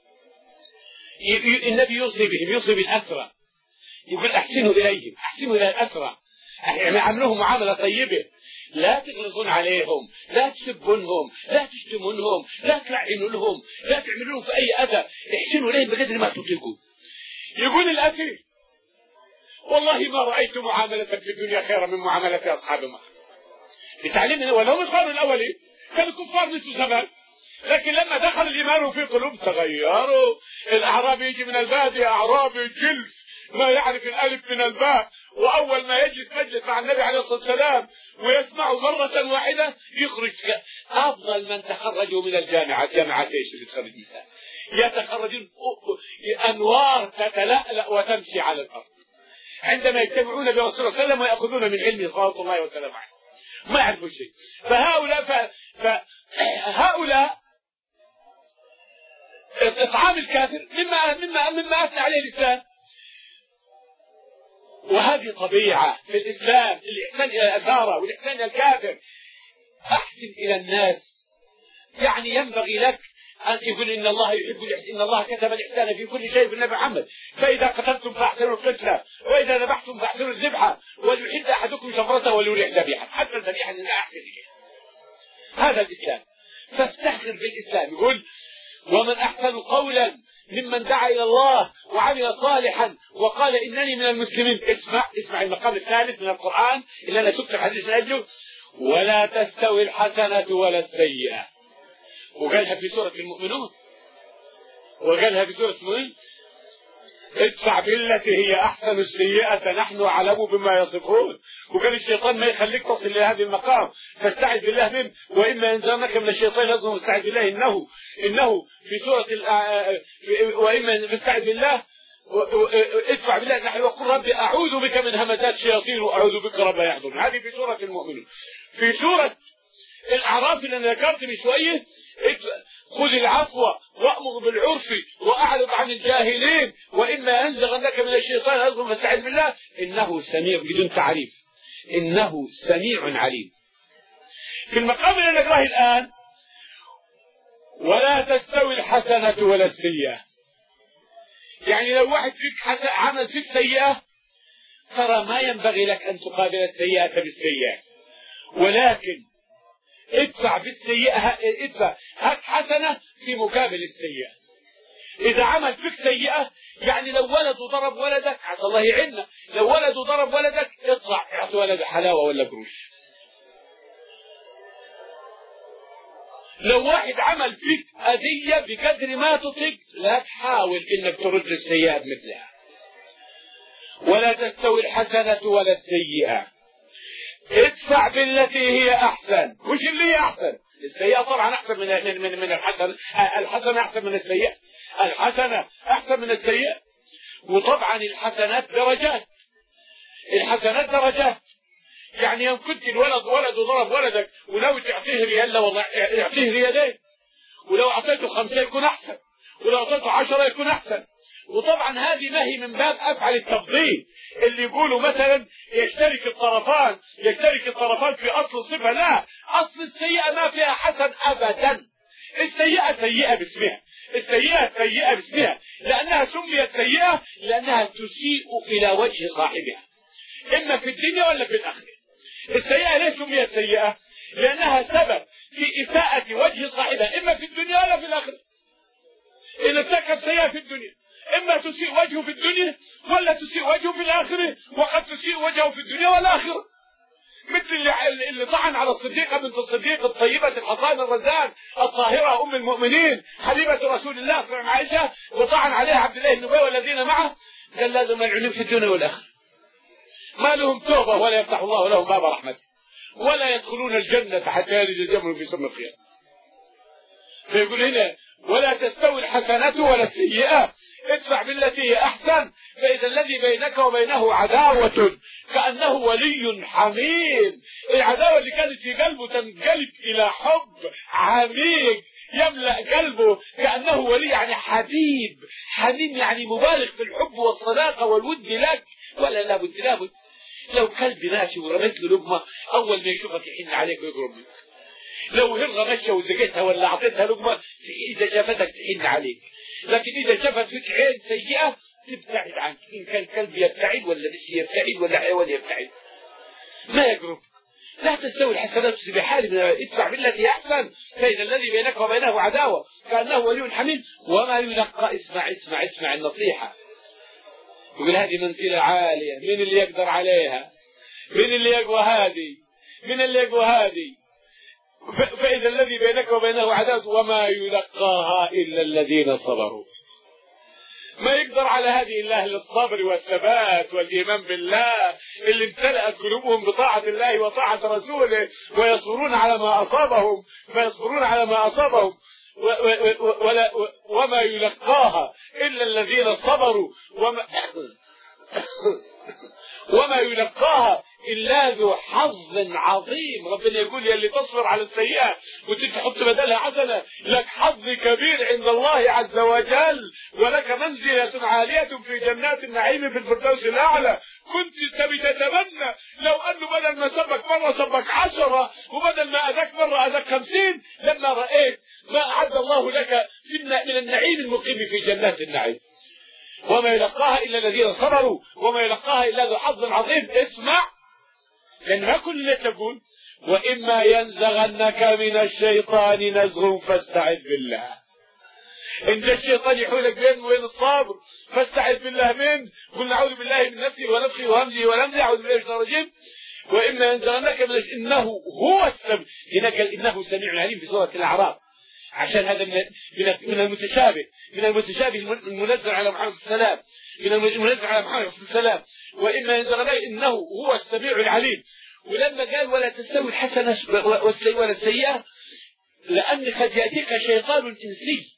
النبي يوصي بالأسرى، يقول أحسنوا إليهم، أحسنوا إلى الأسرى، يعني عاملوهم معاملة طيبة، لا تغلظون عليهم، لا تسبونهم، لا تشتمونهم، لا تلعنوا لهم، لا تعملوا لهم في أي أذى، احسنوا إليهم بقدر ما تطيقوا. يقول الأسير والله ما رأيت معاملة في الدنيا خيرا من معاملة أصحاب مكة. بتعليمنا ولو القرن الأولي كانوا كفار مثل زمان، لكن لما دخل الإيمان في قلوب تغيروا. الأعرابي يجي من البادية، أعرابي جلف ما يعرف الألف من الباء، وأول ما يجلس مجلس مع النبي عليه الصلاة والسلام ويسمعه مرة واحدة يخرج أفضل من تخرجوا من الجامعات ايش اللي تخرج منها؟ يتخرجون أنوار تتلألأ وتمشي على الأرض عندما يجتمعون برسول الله صلى الله عليه وسلم ويأخذون من علمه صلى الله وسلم عليه، ما يعرفوا شيء. فهؤلاء إطعام الكافر مما أثنى عليه الإسلام، وهذه طبيعة في الإسلام، الإحسان إلى الأسارة والإحسان إلى الكافر. أحسن إلى الناس، يعني ينبغي لك أن يقول إن الله كتب الإحسان في كل شيء في النبي محمد، فإذا قتلتم فأحسنوا القتلة، وإذا ذبحتم فأحسنوا الذبحة، وليحد أحدكم شفرته وليريح ذبيحة، حتى الذبيحة أن أحسن إليها. هذا الإسلام، فاستحسن بالإسلام. يقول ومن أحسن قولا ممن دعا إلى الله وعمل صالحا وقال إنني من المسلمين. اسمع المقام الثالث من القرآن اللي أنا شفت الحديث من أجله، ولا تستوي الحسنة ولا السيئة. وقالها في سورة المؤمنون، ادفع بالتي هي أحسن السيئة نحن أعلم بما يصفون. وقال الشيطان ما يخليك تصل لهذه المقام، فاستعذ بالله منه، وإما ينزغنك من الشيطان نزغ فاستعذ بالله إنه في سورة وإما فاستعذ بالله ادفع بالله نحن وقل ربي أعوذ بك من همزات الشياطين وأعوذ بك رب يحضرون. هذه في سورة المؤمنون. في سورة الأعراف اللي أنا ذكرت من شوية، خذ العفو وأمر بالعرف وأعرض عن الجاهلين وإما ينزغنك من الشيطان نزغ فاستعذ بالله إنه سميع، بدون تعريف، إنه سميع عليم. في المقام اللي نقراه الآن ولا تستوي الحسنة ولا السيئة، يعني لو واحد فيك عمل فيك سيئة ترى ما ينبغي لك أن تقابل السيئة بالسيئة، ولكن ادفع بالسيئة، هات حسنة في مقابل السيئة. إذا عمل فيك سيئة، يعني لو ولد ضرب ولدك عسى الله يعيننا، لو ولد ضرب ولدك اطلع اعطي ولد حلاوة ولا قروش. لو واحد عمل فيك أذية بقدر ما تطيق لا تحاول إنك ترد السيئة مثلها. ولا تستوي الحسنة ولا السيئة، ادفع بالتي هي أحسن. وش اللي هي أحسن؟ السيئة طبعا أحسن من الحسنة، الحسنة أحسن من السيئة، الحسنة أحسن من السيئة. وطبعا الحسنات درجات، يعني إن كنت الولد ضرب ولدك ولو تعطيه ريال والله يعطيه ريالين، ولو أعطيته 5 يكون أحسن، ولو أعطيته 10 يكون أحسن. وطبعا هذه ما هي من باب أفعل التفضيل اللي يقولوا مثلا يشترك الطرفان في أصل الصفة. لا، أصل السيئة ما فيها حسن أبدا، السيئة سيئة باسمها، السيئة سيئة باسمها، لأنها سميت سيئة لأنها تسيء إلى وجه صاحبها إما في الدنيا ولا في الآخرة. السيئة ليه سميت سيئة؟ لأنها سبب في إساءة وجه صاحبها إما في الدنيا ولا في الآخرة. إن ارتكب سيئة في الدنيا إما تسيء وجهه في الدنيا ولا تسيء وجهه في الآخرة، وقد تسيء وجهه في الدنيا والآخرة. مثل اللي طعن على الصديقة بنت الصديق الطيبة الحصان الرزان الطاهرة أم المؤمنين حبيبة رسول الله صلى الله عليه وسلم، وطعن عليها عبد الله بن أبي والذين معه، قال لازم يلعنون في الدنيا والآخرة، ما لهم توبة ولا يفتح الله لهم باب رحمته ولا يدخلون الجنة حتى يلج الجمل في سم الخيام. فيقول هنا ولا تستوي الحسنة ولا السيئة ادفع بالتي هي أحسن فإذا الذي بينك وبينه عداوة كأنه ولي حميم. العداوة اللي كانت في قلبه تنقلب إلى حب عميق يملأ قلبه كأنه ولي، يعني حبيب حميم، يعني مبالغ في الحب والصداقة والود لك. ولا لابد لو كلب ماشي ورميت له لقمة أول ما يشوفك يحن عليك ويقرب لك، لو هرغة ماشية وزقتها ولا أعطيتها لقمة إذا شافتك تحن عليك، لكن إذا شافت فيك عين سيئة تبتعد عنك. إن كان كلب يبتعد ولا بس يبتعد ولا حيوان يبتعد ما يقرب. لا تستوي الحسنات بحال ادفع بالتي أحسن فإذا الذي بينك وبينه عداوة كأنه ولي حميم وما يلقى. اسمع النصيحة. يقول هذه منزلة عالية، من اللي يقدر عليها؟ من اللي يقوى هذه؟ من اللي يقوى هذه؟ فإذا الذي بينك وبينه عداوة وما يلقاها إلا الذين صبروا. ما يقدر على هذه إلا أهل الصبر والثبات والإيمان بالله اللي امتلأت قلوبهم بطاعة الله وطاعة رسوله ويصبرون على ما أصابهم وما يلقاها إلا الذين صبروا وما يلقاها إلا ذو حظ عظيم. ربنا يقول يا اللي تصبر على السيئة وتحط بدلها حسنة لك حظ كبير عند الله عز وجل، ولك منزلة عالية في جنات النعيم في الفردوس الأعلى. كنت تبي تتمنى لو أنه بدل ما سبك مرة سبك 10 وبدل ما أذاك مرة أذاك 50 لما رأيت ما أعد الله لك من النعيم المقيم في جنات النعيم. وما يلقاها إلا الذين صبروا وما يلقاها إلا ذو حظ عظيم. اسمع، لأن ما كل الناس يقول وإما ينزغنك من الشيطان نزغ فاستعذ بالله. إن الشيطان يحولك بين وبين الصبر فاستعذ بالله منه. قل نعوذ بالله من نفسي ونفخي وهمزي ولمزي أعوذ بالله من الشيطان الرجيم. وإما ينزغنك إنه هو السميع. هناك إنه سميع عليم في سورة الأعراف، عشان هذا من المتشابه المنزل على محمد السلام، من المنزل على محمد السلام. وإما ينزغنك إنه هو السميع العليم. ولما قال ولا تستوي الحسنة ولا السيئة لأن قد يأتيك شيطان إنسي،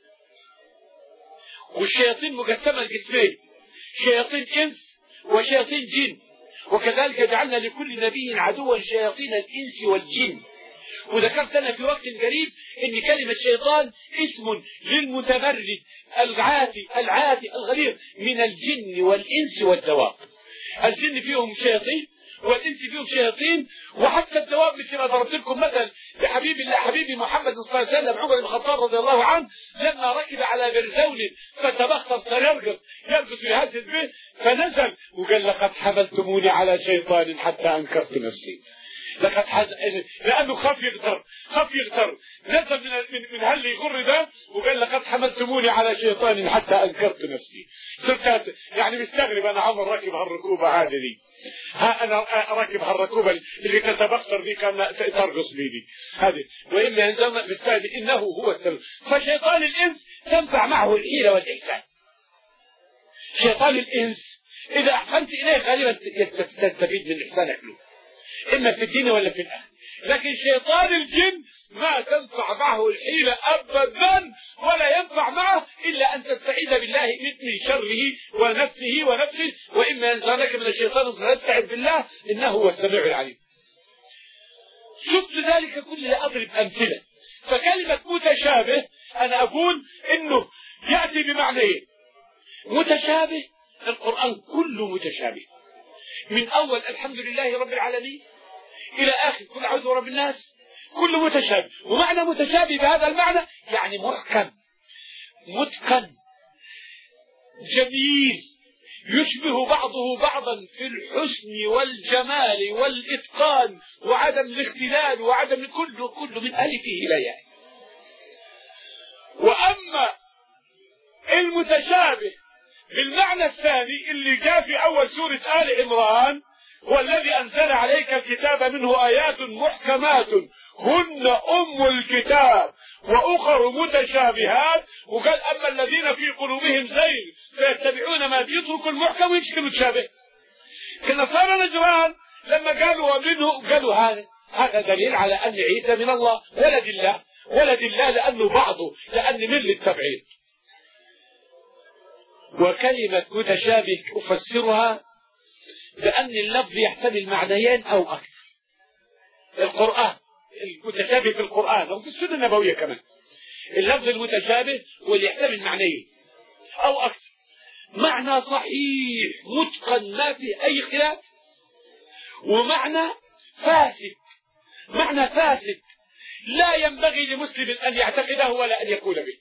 والشياطين مقسمة لقسمين، شياطين إنس وشياطين جن، وكذلك جعلنا لكل نبي عدوا شياطين الإنس والجن. وذكرت أنا في وقت قريب إن كلمة شيطان اسم للمتمرد العاتي الغليظ من الجن والإنس والدواب. الجن فيهم شياطين والإنس فيهم شياطين، وحتى الدواب مثل ما ضربت لكم مثل حبيبي محمد صلى الله عليه وسلم عمر بن الخطاب رضي الله عنه لما ركب على برزون فتبختر صار يرقص يهزز به فنزل وقال لقد حملتموني على شيطان حتى أنكرت نفسي. لأنه خاف يغتر نزل من هل يغر ده وقال لقد حملتموني على شيطان حتى أنكرت نفسي. صرت يعني مستغرب أنا عمر راكب هالركوبة هذه دي، أنا راكب هالركوبة اللي تتبختر دي كان ترقص بيدي هذه. وإما ينزلنا مستغرب إنه هو السبب. فشيطان الإنس تنفع معه الحيلة والإحسان. شيطان الإنس إذا أحسنت إليه غالبا تستفيد من إحسانك له إما في الدين ولا في الآخرة. لكن شيطان الجن ما تنفع معه الحيلة أبدا ولا ينفع معه إلا أن تستعيذ بالله من شره ونفسه. وإما ينزغنك من الشيطان فاستعذ بالله إنه هو السميع العليم. شفت ذلك كله أضرب أمثلة. فكلمة متشابه أنا أقول إنه يأتي بمعنى متشابه. القرآن كله متشابه من أول الحمد لله رب العالمين إلى آخر كل أعوذ برب الناس كله متشابه. ومعنى متشابه بهذا المعنى يعني محكم متقن جميل يشبه بعضه بعضا في الحسن والجمال والإتقان وعدم الاختلال وعدم كله من ألفه إلى ياء. وأما المتشابه بالمعنى الثاني اللي جاء في أول سورة آل عمران هو الذي أنزل عليك الكتاب منه آيات محكمات هن أم الكتاب وأخر متشابهات، وقال أما الذين في قلوبهم زيغ فيتبعون ما يترك المحكم ويمسك المتشابه. كنصارى نجران لما قالوا ومنه قالوا هذا دليل على أن عيسى من الله ولد الله لأنه بعضه لأن من للتبعيد. وكلمة متشابه أفسرها بأن اللفظ يحتمل معنيين أو أكثر. القرآن المتشابه في القرآن أو في السنة النبوية كمان اللفظ المتشابه واللي يحتمل معنيين أو أكثر، معنى صحيح متقن ما في أي خلاف، ومعنى فاسد لا ينبغي لمسلم أن يعتقده ولا أن يقول به.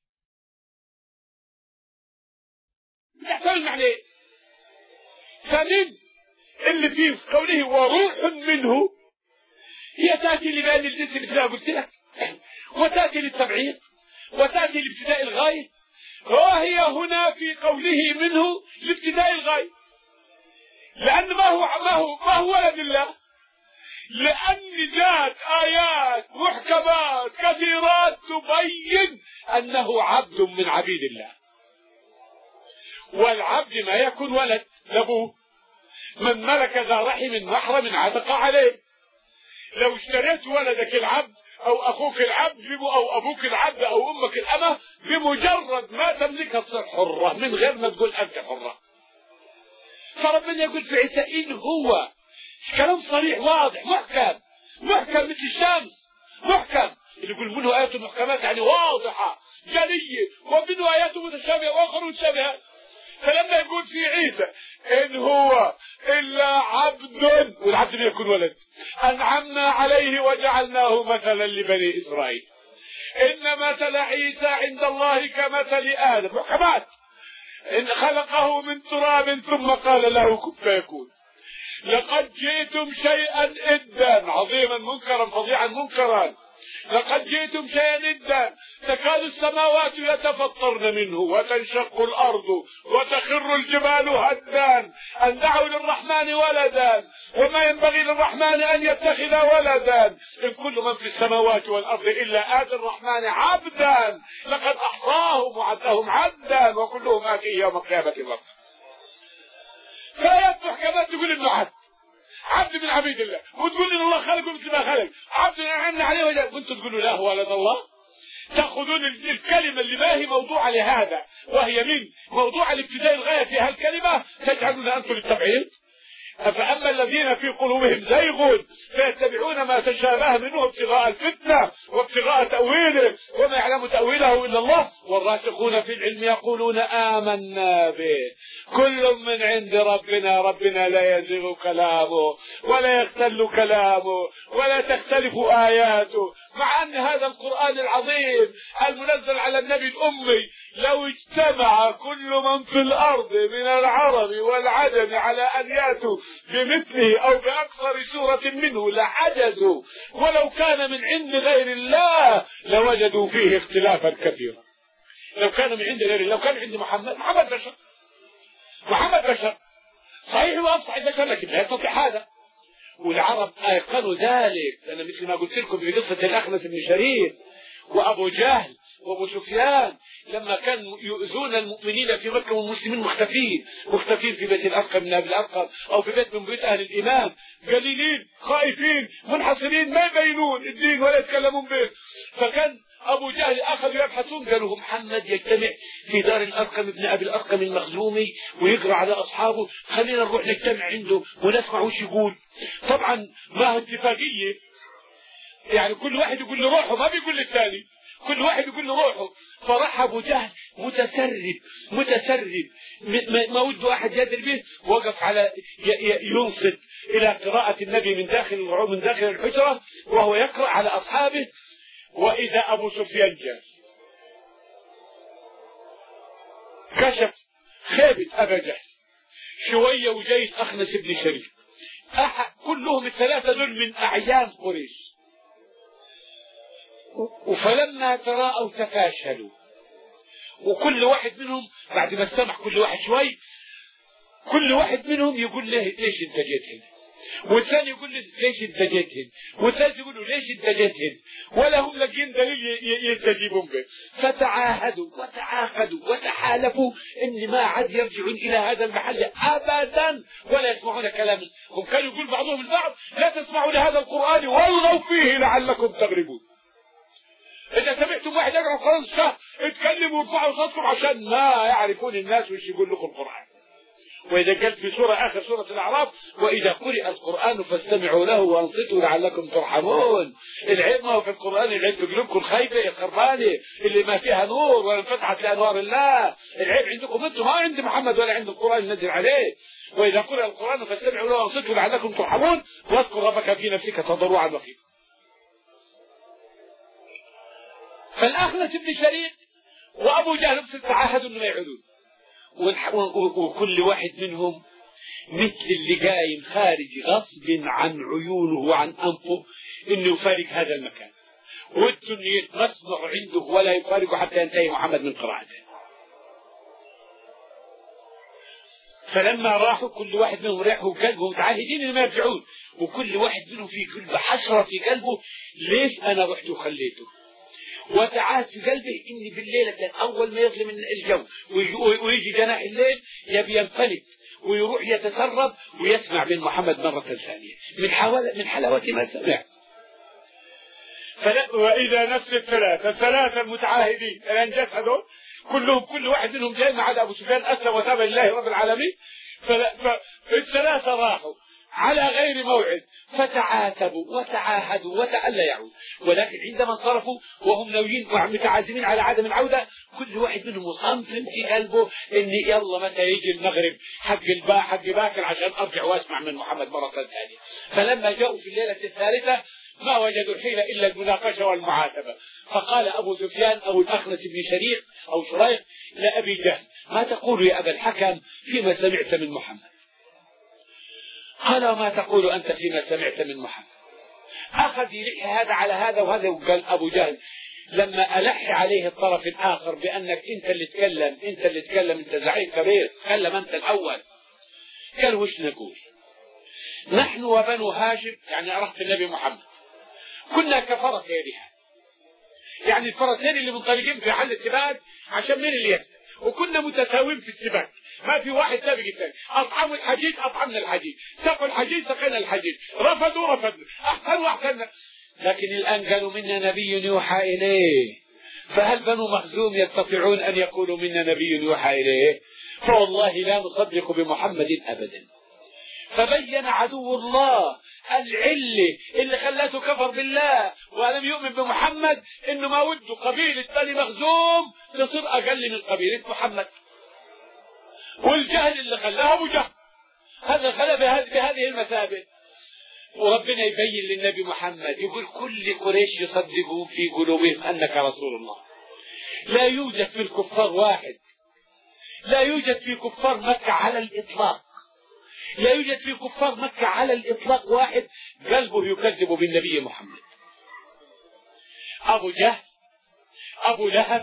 يحتمل معنيين. فمن اللي فيه قوله وروح منه هي تأتي لبيان الجنس اللي قلت لك، وتأتي للتبعيض، وتأتي لابتداء الغاية، وهي هنا في قوله منه لابتداء الغاية، لأن ما هو ولد الله، لأن جاءت آيات محكمات كثيرات تبين أنه عبد من عبيد الله. والعبد ما يكون ولد لأبوه، من ملك ذا رحم محرم عتق عليه. لو اشتريت ولدك العبد أو أخوك العبد أو أبوك العبد أو أمك الأمة بمجرد ما تملكها تصير حرة من غير ما تقول أنت حرة. فربنا يقول في عيسى إن هو كلام صريح واضح محكم مثل الشمس، محكم اللي يقول منه آيات محكمات يعني واضحة جلية، ومنه آيات متشابهة وآخر متشابهة. فلما يقول في عيسى إن هو إلا عبد والعبد يكون ولد أنعمنا عليه وجعلناه مثلا لبني إسرائيل، إن مثل عيسى عند الله كمثل آدم محكمات، إن خلقه من تراب ثم قال له كن فيكون. لقد جئتم شيئا إدا عظيما منكرا فظيعا منكرا، لقد جئتم شيئا إدا تكاد السماوات يتفطرن منه وتنشق الأرض وتخر الجبال هدا أن دعوا للرحمن ولدا وما ينبغي للرحمن أن يتخذ ولدا إن كل من في السماوات والأرض إلا آتي الرحمن عبدا لقد أحصاهم وعدهم عدا وكلهم آتيه يوم القيامة فردا. فآيات محكمات تقول إنه عبد من عبيد الله، وتقول إن الله خلقه مثل ما خلق، عبد أنعمنا عليه وأنتم تقولوا لا هو ولد الله. تأخذون الكلمة اللي ما هي موضوعة لهذا وهي من موضوع الابتداء الغاية في هالكلمة تجعلون أنتم للتبعيض. فأما الذين في قلوبهم زيغ فيتبعون ما تشابه منه ابتغاء الفتنة وابتغاء تأويله وما يعلم تأويله إلا الله والراسخون في العلم يقولون آمنا به كل من عند ربنا لا يزيغ كلامه ولا يختل كلامه ولا تختلف آياته. مع أن هذا القرآن العظيم المنزل على النبي الأمي لو اجتمع كل من في الأرض من العرب والعجم على أن يأتوا بمثله أو بأكثر سورة منه لعجزوا ولو كان من عند غير الله لوجدوا فيه اختلافا كثيرا. لو كان من عند غير الله، لو كان عند محمد بشر صحيح وأفصح البشر لكن لا يستطيع هذا. والعرب أيقنوا ذلك، أنا مثل ما قلت لكم في قصة الأخنس بن شريف وأبو جهل وأبو سفيان لما كانوا يؤذون المؤمنين في مكة والمسلمين مختفين في بيت الأرقم من أبي الأرقم أو في بيت من بيت أهل الإيمان، قليلين خائفين منحصرين ما يبينون الدين ولا يتكلمون به. فكان أبو جهل أخذوا يبحثون قالوا محمد يجتمع في دار الأرقم ابن أبي الأرقم المخزومي ويقرأ على أصحابه، خلينا نروح نجتمع عنده ونسمع وش يقول. طبعا ما هو اتفاقية، يعني كل واحد يقول له روحه ما بيقول للثاني، كل واحد يقول له روحه. فراح أبو جهل متسرب ما وده أحد يدري به، وقف على ينصت إلى قراءة النبي من داخل الحجرة وهو يقرأ على أصحابه. وإذا أبو سفيان جاء كشف خيبة أبا جهل شوية وجاي الأخنس بن شريك، كلهم الثلاثة دول من أعيان قريش. فلما تراءوا تفاشلوا، وكل واحد منهم بعد ما استمع كل واحد شوي، كل واحد منهم يقول له ليش انت جيت هنا، والثاني يقول له ليش انت جيت هنا، والثالث يقول له ليش انت جيت هنا، ولا هم لاقيين دليل يستجيبون به. فتعاهدوا وتعاقدوا وتحالفوا ان ما عاد يرجعون الى هذا المحل ابدا ولا يسمعون كلاما. هم كانوا يقول بعضهم البعض لا تسمعوا لهذا القرآن والغوا فيه لعلكم تغلبون. إذا سمعتم واحد يقرأ القرآن الشهر اتكلموا وارفعوا صوتكم عشان ما يعرفون الناس وش يقول لكم القرآن. وإذا قال في آخر سورة الأعراف وإذا قرئ القرآن فاستمعوا له وانصتوا لعلكم ترحمون. العيب ما هو في القرآن، العيب في قلوبكم الخايبة الخربانة اللي ما فيها نور ولا انفتحت لأنوار الله. العيب عندكم انتم، ما عند محمد ولا عند القرآن ينزل عليه. وإذا قرئ القرآن فاستمعوا له وانصتوا لعلكم ترحمون واذكر ربك في نفسك تضرعا وخيفة. فالأخنس بن شريك وأبو جهل تعاهدوا إنه ما يعودون، وكل واحد منهم مثل اللي قايم خارج غصب عن عيونه وعن أنفه إنه يفارق هذا المكان، وده إنه يتمسمع عنده ولا يفارقه حتى ينتهي محمد من قراءته. فلما راحوا كل واحد منهم ريحه قلبه متعاهدين إنه ما يرجعون، وكل واحد منهم في قلبه حسرة في قلبه ليش أنا رحت وخليته. وتعاهد في قلبه إني بالليلة كان أول ما يظلم الجو ويجي جناح الليل يبي ينفلت ويروح يتسرب ويسمع من محمد مرة ثانية من حلاوة ما سمع. وإذا نفس الثلاثة المتعاهدين الآن جسدوا كلهم، كل واحد منهم جاي ما عدا أبو سفيان أسلم وتاب لله رب العالمين. فالثلاثة راحوا على غير موعد فتعاتبوا وتعاهدوا وتألى يعود. ولكن عندما صرفوا وهم ناويين ومتعازمين على عدم العودة كل واحد منهم مصمم في قلبه إن يلا متى يجي المغرب حق باكر عشان أرجع وأسمع من محمد مرة ثانية. فلما جاءوا في الليلة الثالثة ما وجدوا الحيلة إلا المناقشة والمعاتبة. فقال أبو سفيان أو الأخنس بن شريك أو شريح لأبي جهل ما تقول يا أبا الحكم فيما سمعت من محمد؟ قال ما تقول أنت فيما سمعت من محمد؟ أخذ يلح هذا على هذا وهذا. وقال أبو جهل لما ألح عليه الطرف الآخر بأنك أنت اللي تكلم أنت زعيم كبير تكلم أنت الأول. قال وش نقول؟ نحن وبنو هاشم يعني عرفت النبي محمد كنا كفرس يدها، يعني الفرسين اللي منطلقين في حل السباق عشان مين اللي يكسب، وكنا متساوين في السباق ما في واحد سابق الثاني. أطعموا الحجيج أطعمنا الحجيج، سقوا الحجيج سقينا الحجيج، رفضوا أحسنوا أحسننا. لكن الآن قالوا منا نبي يوحى إليه، فهل بنو مخزوم يستطيعون أن يقولوا منا نبي يوحى إليه؟ فوالله لا نصدق بمحمد أبدا. فبين عدو الله العلة اللي خلاته كفر بالله ولم يؤمن بمحمد إنه ما وده قبيلة بني مخزوم تصير أقل من قبيلة محمد، والجهل اللي خلاه أبو جهل هذا خلى بهذه المثابة. وربنا يبين للنبي محمد يقول كل قريش يصدقوا في قلوبهم أنك رسول الله. لا يوجد في الكفار واحد، لا يوجد في كفار مكة على الإطلاق، لا يوجد في كفار مكة على الإطلاق واحد قلبه يكذب بالنبي محمد. أبو جهل، أبو لهب،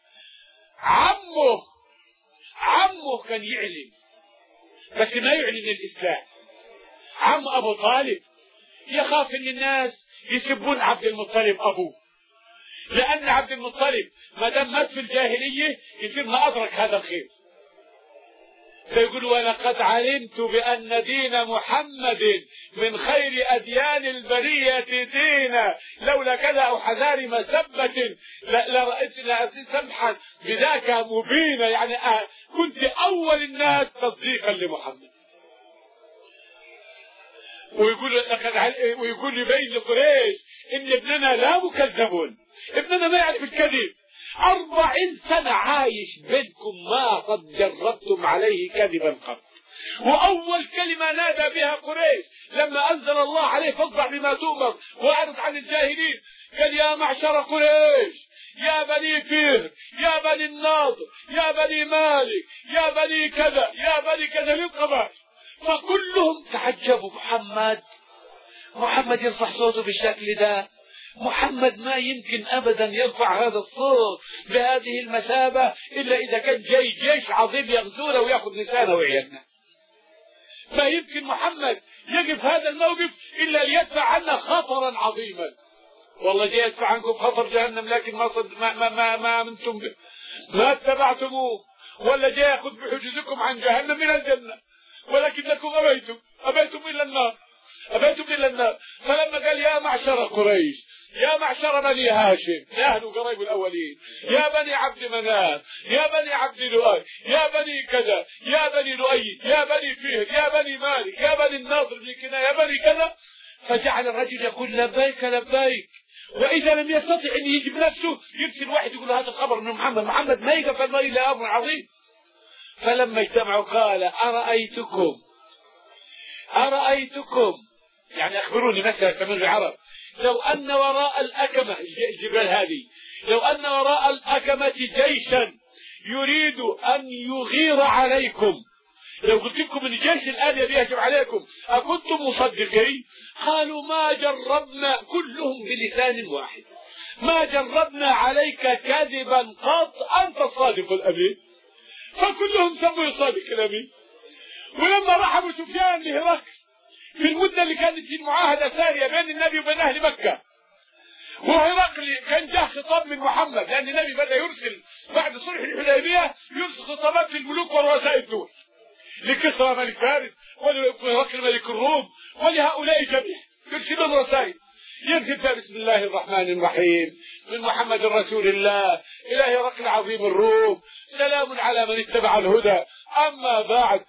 عمه كان يعلن بس ما يعلن الإسلام. عم أبو طالب يخاف ان الناس يسبون عبد المطلب أبوه، لأن عبد المطلب ما دام مات في الجاهلية يصير ما أدرك هذا الخير، فيقول ولقد علمت بأن دين محمد من خير أديان البرية دينا لولا كذا أو حذار مسبة لرأيت سمحا بذاك مبينا. يعني كنت أول الناس تصديقا لمحمد. ويقول يبين لقريش إن ابننا لا مكذبون، ابننا ما يعرف الكذب. 40 سنة عايش بينكم ما قد جربتم عليه كذبا قط. وأول كلمة نادى بها قريش لما أنزل الله عليه فاصدع بما تؤمر وأعرض عن الجاهلين قال يا معشر قريش يا بني فهر، يا بني الناظر، يا بني مالك، يا بني كذا، يا بني كذا للقبائل. فكلهم تعجبوا. محمد يرفع صوته بالشكل ده؟ محمد ما يمكن أبدا يرفع هذا الصوت بهذه المثابة إلا إذا كان جيش عظيم يغزونا ويأخذ نسانا وعيالنا. ما يمكن محمد يقف هذا الموقف إلا ليدفع عنا خطرا عظيما. والله جاي يدفع عنكم خطر جهنم، لكن ما أمنتم به، ما اتبعتموه، ولا جاي يأخذ بحجزكم عن جهنم من الجنة، ولكنكم أبيتم إلا النار، أبيتم إلا النار. فلما قال يا معشر قريش، يا معشر بني هاشم، يا أهل قريب الأولين، يا بني عبد مناف، يا بني عبد لؤي، يا بني كذا، يا بني لؤي، يا بني فهر، يا بني مالك، يا بني الناظر بن كنانة، يا بني كذا. فجعل الرجل يقول لبيك لبيك، وإذا لم يستطع أن يجيب نفسه يرسل واحد يقول هذا الخبر من محمد ما يقف الماء إلا أمر عظيم. فلما اجتمعوا قال أرأيتكم يعني أخبروني مثلا كمان العرب، لو أن وراء الأكمة الجبال هذه، لو أن وراء الأكمة جيشا يريد أن يغير عليكم، لو قلت لكم ان الجيش الآن يبي يهجم عليكم أكنتم مصدقين؟ قالوا ما جربنا، كلهم بلسان واحد، ما جربنا عليك كذبا قط، أنت الصادق الأمين. فكلهم سموا الصادق الأمين. ولما راح أبو سفيان لهرقل في المدة اللي كانت في المعاهدة سارية بين النبي وبين أهل مكة، وهرقل كان جاء خطاب من محمد، لأن النبي بدأ يرسل بعد صلح الحديبية يرسل خطابات للملوك ورؤساء الدول، لكسرى ملك فارس ولهرقل ملك الروم ولهؤلاء جميعا يرسلون رسائل. يرسل بسم الله الرحمن الرحيم من محمد رسول الله إلى هرقل عظيم الروم، سلام على من اتبع الهدى، أما بعد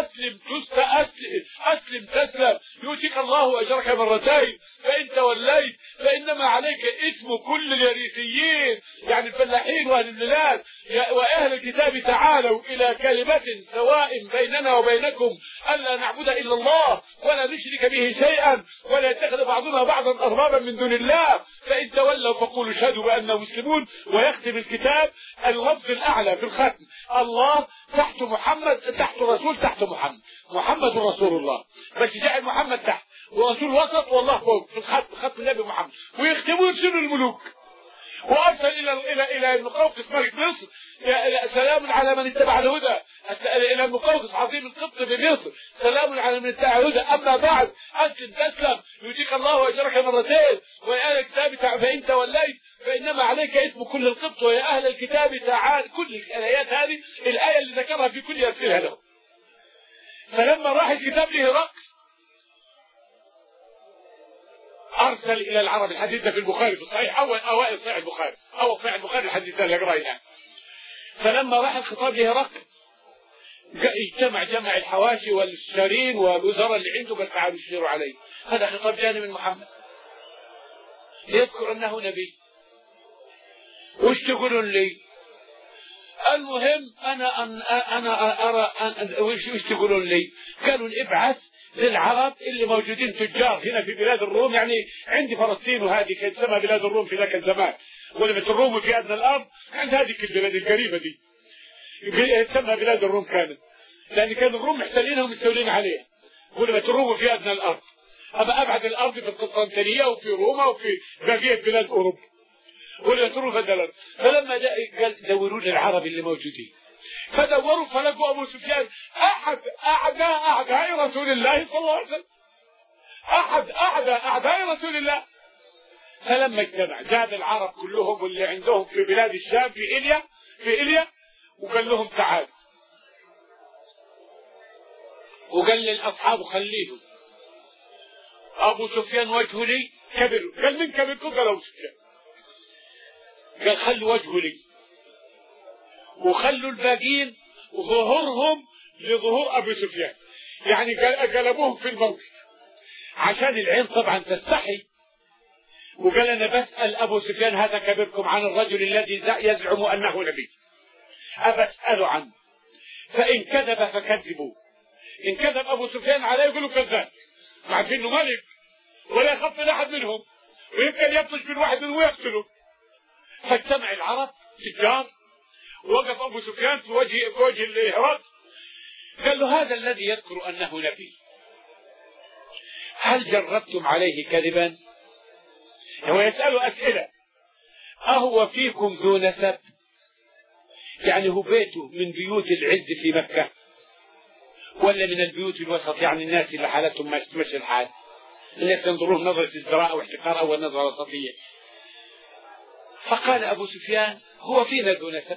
أسلم تسلم يؤتيك الله أجرك مرتين، فإن توليت فإنما عليك اسم كل اليريثيين، يعني الفلاحين وأهل البلاد وأهل الكتاب، تعالوا إلى كلمة سواء بيننا وبينكم ألا نعبد إلا الله ولا نشرك به شيئا ولا يتخذ بعضنا بعضا أربابا من دون الله، فإن تولوا فقولوا اشهدوا بأننا مسلمون. ويختم الكتاب اللفظ الأعلى في الختم، الله تحت محمد، تحت رسول، تحت محمد رسول الله، بس جاء محمد تحت ورسول وسط والله فوق في ختم النبي محمد. ويختموا يرسلوا الملوك، وارسل الى المقوقس ملك مصر سلام على من اتبع الهدى، الى المقوقس عظيم القبط بمصر سلام على من اتبع الهدى، اما بعد اسلم تسلم يؤتيك الله اجرك مرتين ويا اهل الكتاب فان توليت فانما عليك اسم كل القبط ويا اهل الكتاب تعال. كل الايات هذه الايه اللي ذكرها في كل يرسلها له. فلما راح الكتاب لهرقل أرسل إلى العرب، الحديث ده في البخاري في الصحيح، أوائل صحيح البخاري، أول صحيح البخاري الحديث ده اللي قرأناه. فلما راح الخطاب لهرقل جمع الحواشي والشرين والوزراء اللي عنده قال تعالوا اشيروا عليه، هذا خطاب جاني من محمد يذكر أنه نبي، وش تقولون لي؟ المهم أنا أرى وش تقولون لي؟ قالوا ابعث للعرب اللي موجودين تجار هنا في بلاد الروم، يعني عندي فلسطين وهذه كانت تسمى بلاد الروم في ذاك الزمان، ولما الروم في أدنى الأرض عند هذه البلاد القريبة دي تسمى بلاد الروم، كانت لأن كان الروم محتلينها ومستولين عليها، ولما الروم في أدنى الأرض، أما أبعد الأرض في القسطنطينية وفي روما وفي بقية بلاد أوروبا ولما الروم في الأرض. فلما قال دوروا للعرب اللي موجودين، فدوروا فلقوا أبو سفيان أحد أعداء رسول الله صلى الله عليه وسلم، أحد أعداء رسول الله. فلما اجتمع جاب العرب كلهم واللي عندهم في بلاد الشام في إليا وقال لهم تعالوا، وقال للأصحاب خليهم أبو سفيان وجهه لي كبر. قال من كبركم؟ قال أبو سفيان. قال خلوا وجهه لي وخلوا الباقين ظهورهم لظهور أبو سفيان، يعني قلبوهم في الموقف عشان العين طبعا تستحي. وقال أنا بسأل أبو سفيان هذا كبركم عن الرجل الذي يزعم أنه نبي، أبسأل عنه، فإن كذب فكذبوه، إن كذب أبو سفيان عليه يقولوا كذاب، مع أنه ملك ولا يخاف من أحد منهم ويمكن يبطش من واحد منهم ويقتله. فاجتمع العرب تجار، وقف أبو سفيان في وجه الهرقل، قال له هذا الذي يذكر أنه نبي هل جربتم عليه كذبا؟ هو يسأله أسئلة. أهو فيكم ذو نسب؟ يعني هو بيته من بيوت العز في مكة ولا من البيوت الوسط، يعني الناس اللي حالتهم مش الحال، الناس ينظرون نظرة ازدراء واحتقار أو نظرة وسطية. فقال أبو سفيان هو فينا ذو نسب،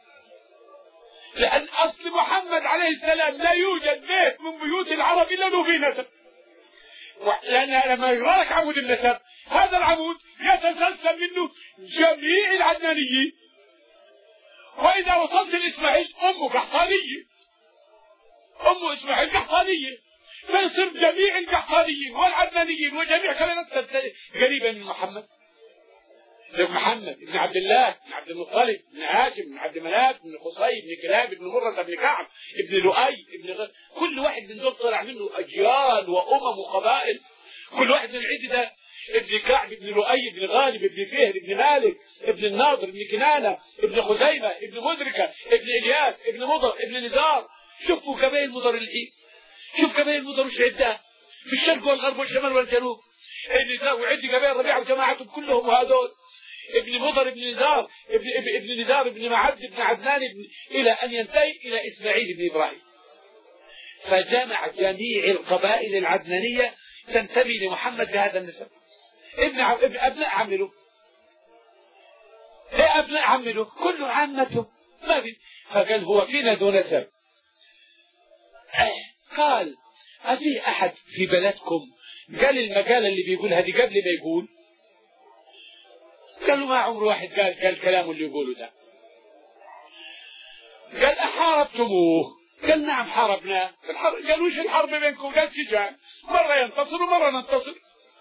لأن أصل محمد عليه السلام لا يوجد بيت من بيوت العرب إلا له فيه نسب، لأن لما يغرق عمود النسب هذا العمود يتسلسل منه جميع العدنانيين، وإذا وصلت لإسماعيل أمه قحطانية، أمه إسماعيل قحطانية، فيصير جميع القحطانيين والعدنانيين وجميع كلمات قريبة من محمد بن عبد الله بن عبد المطلب بن هاشم بن عبد مناف بن قصي بن كلاب بن مرة بن كعب بن لؤي كل واحد من دول طلع منه أجيال وأمم وقبائل. كل واحد من العد ده ابن كعب بن لؤي بن غالب بن فهر بن مالك ابن الناظر بن كنانة ابن خزيمة ابن مدركة ابن إلياس ابن مضر ابن نزار. شوفوا قبائل مضر الحين، شوف قبائل مضر وش عدها في الشرق والغرب والشمال والجنوب. النزار وعد قبائل ربيعة وجماعتهم كلهم هذول ابن مضر ابن نزار ابن نزار ابن معد ابن عدنان إلى أن ينتهي إلى إسماعيل بن إبراهيم. فجمع جميع القبائل العدنانية تنتمي لمحمد بهذا النسب. أبناء عمله لا أبناء عمله كله عامته ما في. فقال هو فينا ذو نسب. قال أفي أحد في بلدكم قال المقالة اللي بيقول هذه قبل ما يقول؟ قالوا ما عمر واحد قال كلامه اللي يقوله ده. قال أحاربتموه؟ قال نعم حاربناه. قال وش الحرب بينكم؟ قال سجال، مرة ينتصر ومرة ننتصر.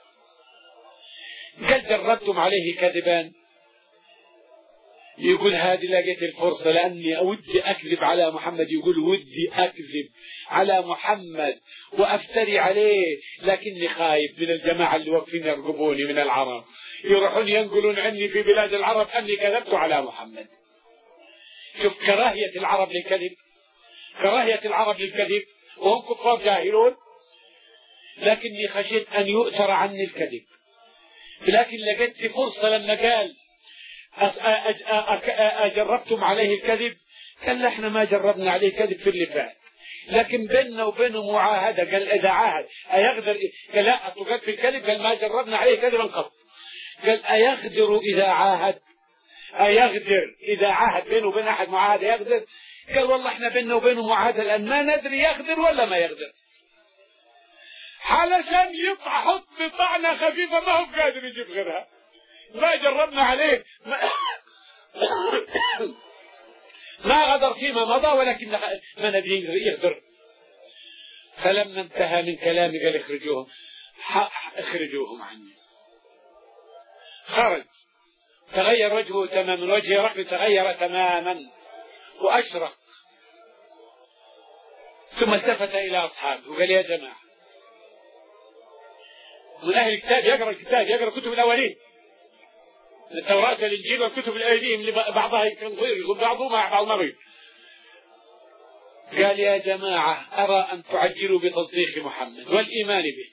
قال جربتم عليه كذبا؟ يقول هذه لقيت الفرصة لأني ودي أكذب على محمد. يقول ودي أكذب على محمد وأفتري عليه، لكني خايف من الجماعة اللي واقفين يرقبوني من العرب، يروحون ينقلون عني في بلاد العرب أني كذبت على محمد. شوف كراهية العرب للكذب، كراهية العرب للكذب وهم كفار جاهلون. لكني خشيت أن يؤثر عني الكذب، لكن لقيت فرصة لما قال أجربتم عليه الكذب؟ قال احنا ما جربنا عليه كذب في اللي فات، لكن بيننا وبينه معاهدة. قال إذا عاهد أيغدر؟ قال لا أتوقف في الكذب. قال ما جربنا عليه كذبا قط. قال أيغدر إذا عاهد؟ أيغدر إذا عاهد بينه وبين أحد معاهدة يغدر؟ قال والله احنا بيننا وبينه معاهدة الآن ما ندري يغدر ولا ما يغدر. علشان يحط طعنة خفيفة ما هو قادر يجيب غيرها. ما جربنا عليه ما غدر فيما مضى، ولكن ما ندري يغدر. فلما انتهى من كلامي قال اخرجوهم عني. خرج تغير وجهه تماما، وجه هرقل تغير تماما وأشرق. ثم التفت إلى أصحابه وقال يا جماعة، من أهل الكتاب يقرأ الكتاب، يقرأ كتب الأولين، التوراة والإنجيل والكتب الأولين اللي بعضها يقول بعضه مع بعض مريض. قال يا جماعة أرى أن تعجلوا بتصديق محمد والإيمان به.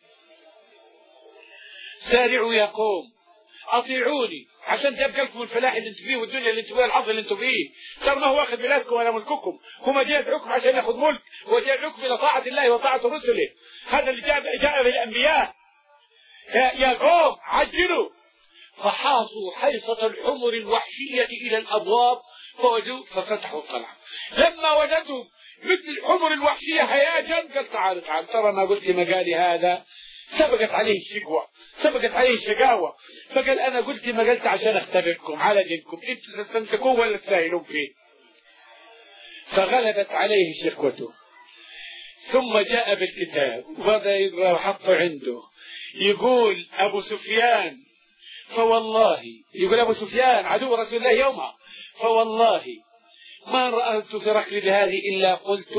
سارعوا يا قوم، أطيعوني عشان تبقى لكم الفلاح اللي انتم فيه والدنيا اللي انتم فيها والحظ اللي انتم فيه. صار ما هو واخذ بلادكم ولا ملككم، هو جاء يدعوكم عشان ياخذ ملك، وجاء يدعوكم إلى طاعة الله وطاعة رسله. هذا اللي جاء بالأنبياء. يا قوم عجلوا. فحاصوا حيصة الحمر الوحشية إلى الأبواب ففتحوا القلعة. لما وجدوا مثل الحمر الوحشية هياجا قال تعال ترى ما قلت مقالي هذا سبقت عليه الشقوة، سبقت عليه الشقاوة. فقال أنا قلت ما قلت عشان أختبركم على دينكم، أنتم تستمسكون ولا تساهلون فيه. فغلبت عليه شقوته. ثم جاء بالكتاب وبدأ يقرأ وحطه عنده. يقول أبو سفيان فوالله، يقول أبو سفيان عدو رسول الله يومها، فوالله ما رأيت في ركل بهذه إلا قلت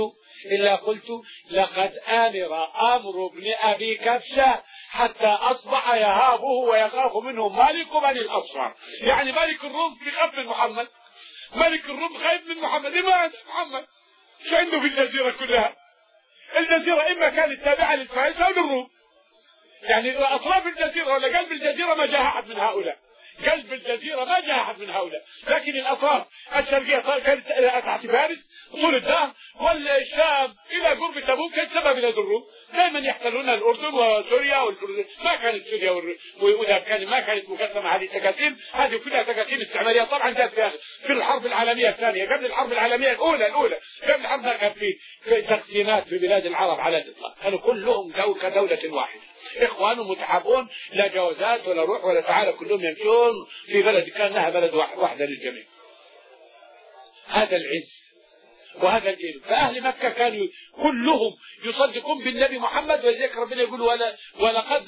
إلا قلت لقد آمر أمر ابن أبي كبشة حتى أصبح يهابه ويخاف منه ملك بني الأصفر. يعني ملك الروم بيخاف من محمد، ملك الروم خايف من محمد. لماذا محمد شو عنده في الجزيرة كلها؟ الجزيرة إما كانت تابعة للفارس أو للروم، يعني أطراف الجزيرة ولا قلب الجزيرة ما جاء أحد من هؤلاء، قلب الجزيرة ما جاء أحد من هؤلاء، لكن الأطراف الشرقية كانت تحت فارس طول الدهر، والشام إلى قرب تبوك كانت سبب بلاد الروم، دائما يحتلون الأردن وسوريا والأردن. ما كانت سوريا ما كانت مقسمة هذه التقاسيم، هذه كلها تقاسيم استعمارية. طبعا جاءت في الحرب العالمية الثانية، قبل الحرب العالمية الأولى قبل الحرب كان في تقسيمات في بلاد العرب على الإطلاق، كانوا كلهم كدولة واحدة، إخوان متحابون، لا جوازات ولا روح ولا تعالى، كلهم يمشون في بلد كان لها بلد واحدة للجميع. هذا العز وهذا الدين. فأهل مكة كانوا كلهم يصدقون بالنبي محمد، ولذلك ربنا يقول ولقد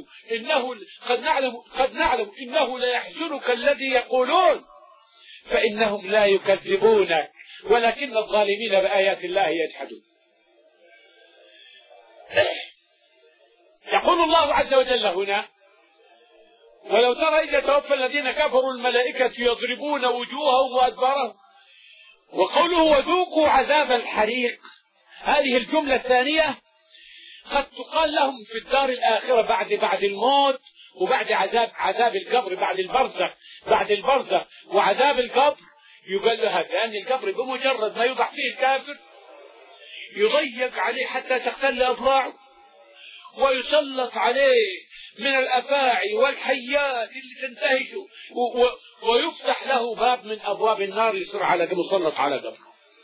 نعلم إنه ليحزنك الذي يقولون فإنهم لا يكذبونك ولكن الظالمين بآيات الله يجحدون. يقول الله عز وجل هنا ولو ترى إذا توفى الذين كفروا الملائكة يضربون وجوههم وأدبارهم. وقوله وذوقوا عذاب الحريق، هذه الجملة الثانية قد تقال لهم في الدار الآخرة بعد الموت وبعد عذاب القبر، بعد البرزخ وعذاب القبر، يقال لها لأن القبر بمجرد ما يوضع فيه الكافر يضيق عليه حتى تختل أضلاعه، ويسلط عليه من الأفاعي والحيات اللي تنتهشه، ويفتح له باب من أبواب النار يصير على مسلط على قبره.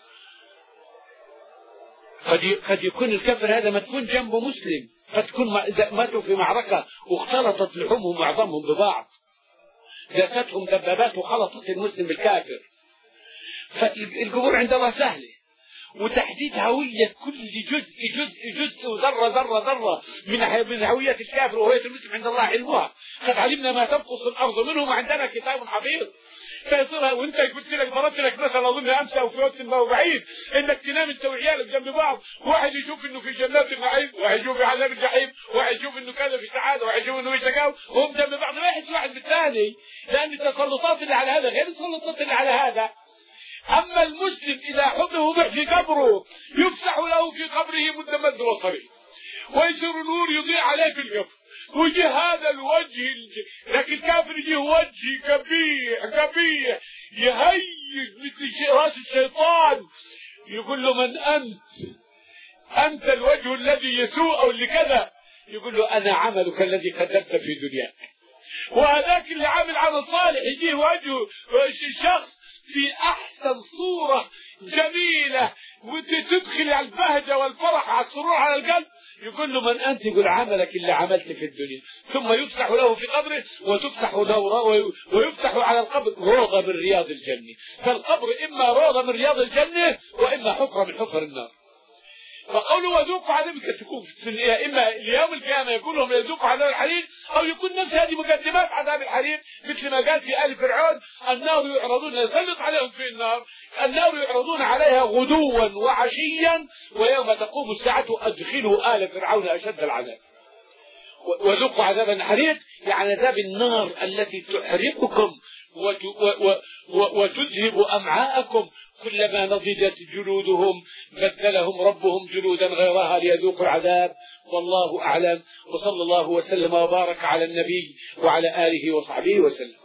قد يكون الكافر هذا مدفون جنبه مسلم، قد تكون ماتوا في معركة واختلطت لحومهم معظمهم ببعض، داستهم دبابات وخلطت المسلم بالكافر. فالقبور عند الله سهلة، وتحديد هوية كل جزء وذرة من هوية الكافر وهوية المسلم عند الله علمها. قد علمنا ما تنقص الأرض منهم وعندنا كتاب حفيظ. فيصير وانت قلت لك ضربت لك مثلا اظن امس او في وقت ما هو بعيد انك تنام انت وعيالك جنب بعض، واحد يشوف انه في جنات النعيم، واحد يشوف في عذاب الجحيم، واحد يشوف انه كذا في سعاده، واحد يشوف انه في شقاوه، وهم جنب بعض ما يحس واحد بالثاني، لان التسلطات اللي على هذا غير التسلطات اللي على هذا. أما المسلم إذا حطه في قبره يفسح له في قبره مد مد بصره، ويصير نور يضيء عليه في القبر، ويجي هذا الوجه لكن الكافر يجيه وجه قبيح يهيج مثل راس الشيطان، يقول له من أنت الوجه الذي يسوء أو اللي كذا، يقول له أنا عملك الذي قدمت في دنياك. وهذاك اللي عامل عمل صالح يجيه وجه شخص في أحسن صورة جميلة وتدخل على البهجة والفرح على السرور على القلب، يقول له من أنت؟ يقول عملك اللي عملت في الدنيا. ثم يفسح له في قبره وتفسح له ويفتح على القبر روضة من رياض الجنة. فالقبر إما روضة من رياض الجنة وإما حفرة من حفر النار. فقولوا وذوقوا عذابك تكون إما ليوم القيامة يقول لهم يذوقوا عذاب الحريق، أو يكون نفس هذه مقدمات عذاب الحريق، مثل ما قال في آل فرعون النار يعرضون يسلط عليهم في النار يعرضون عليها غدوا وعشيا ويوم تقوم الساعة أدخلوا آل فرعون أشد العذاب. وذوقوا عذاب الحريق يعني عذاب النار التي تحرقكم وتذهب أمعاءكم، كلما نضجت جلودهم بدلهم ربهم جلودا غيرها ليذوقوا العذاب. والله أعلم، وصلى الله وسلم وبارك على النبي وعلى آله وصحبه وسلم.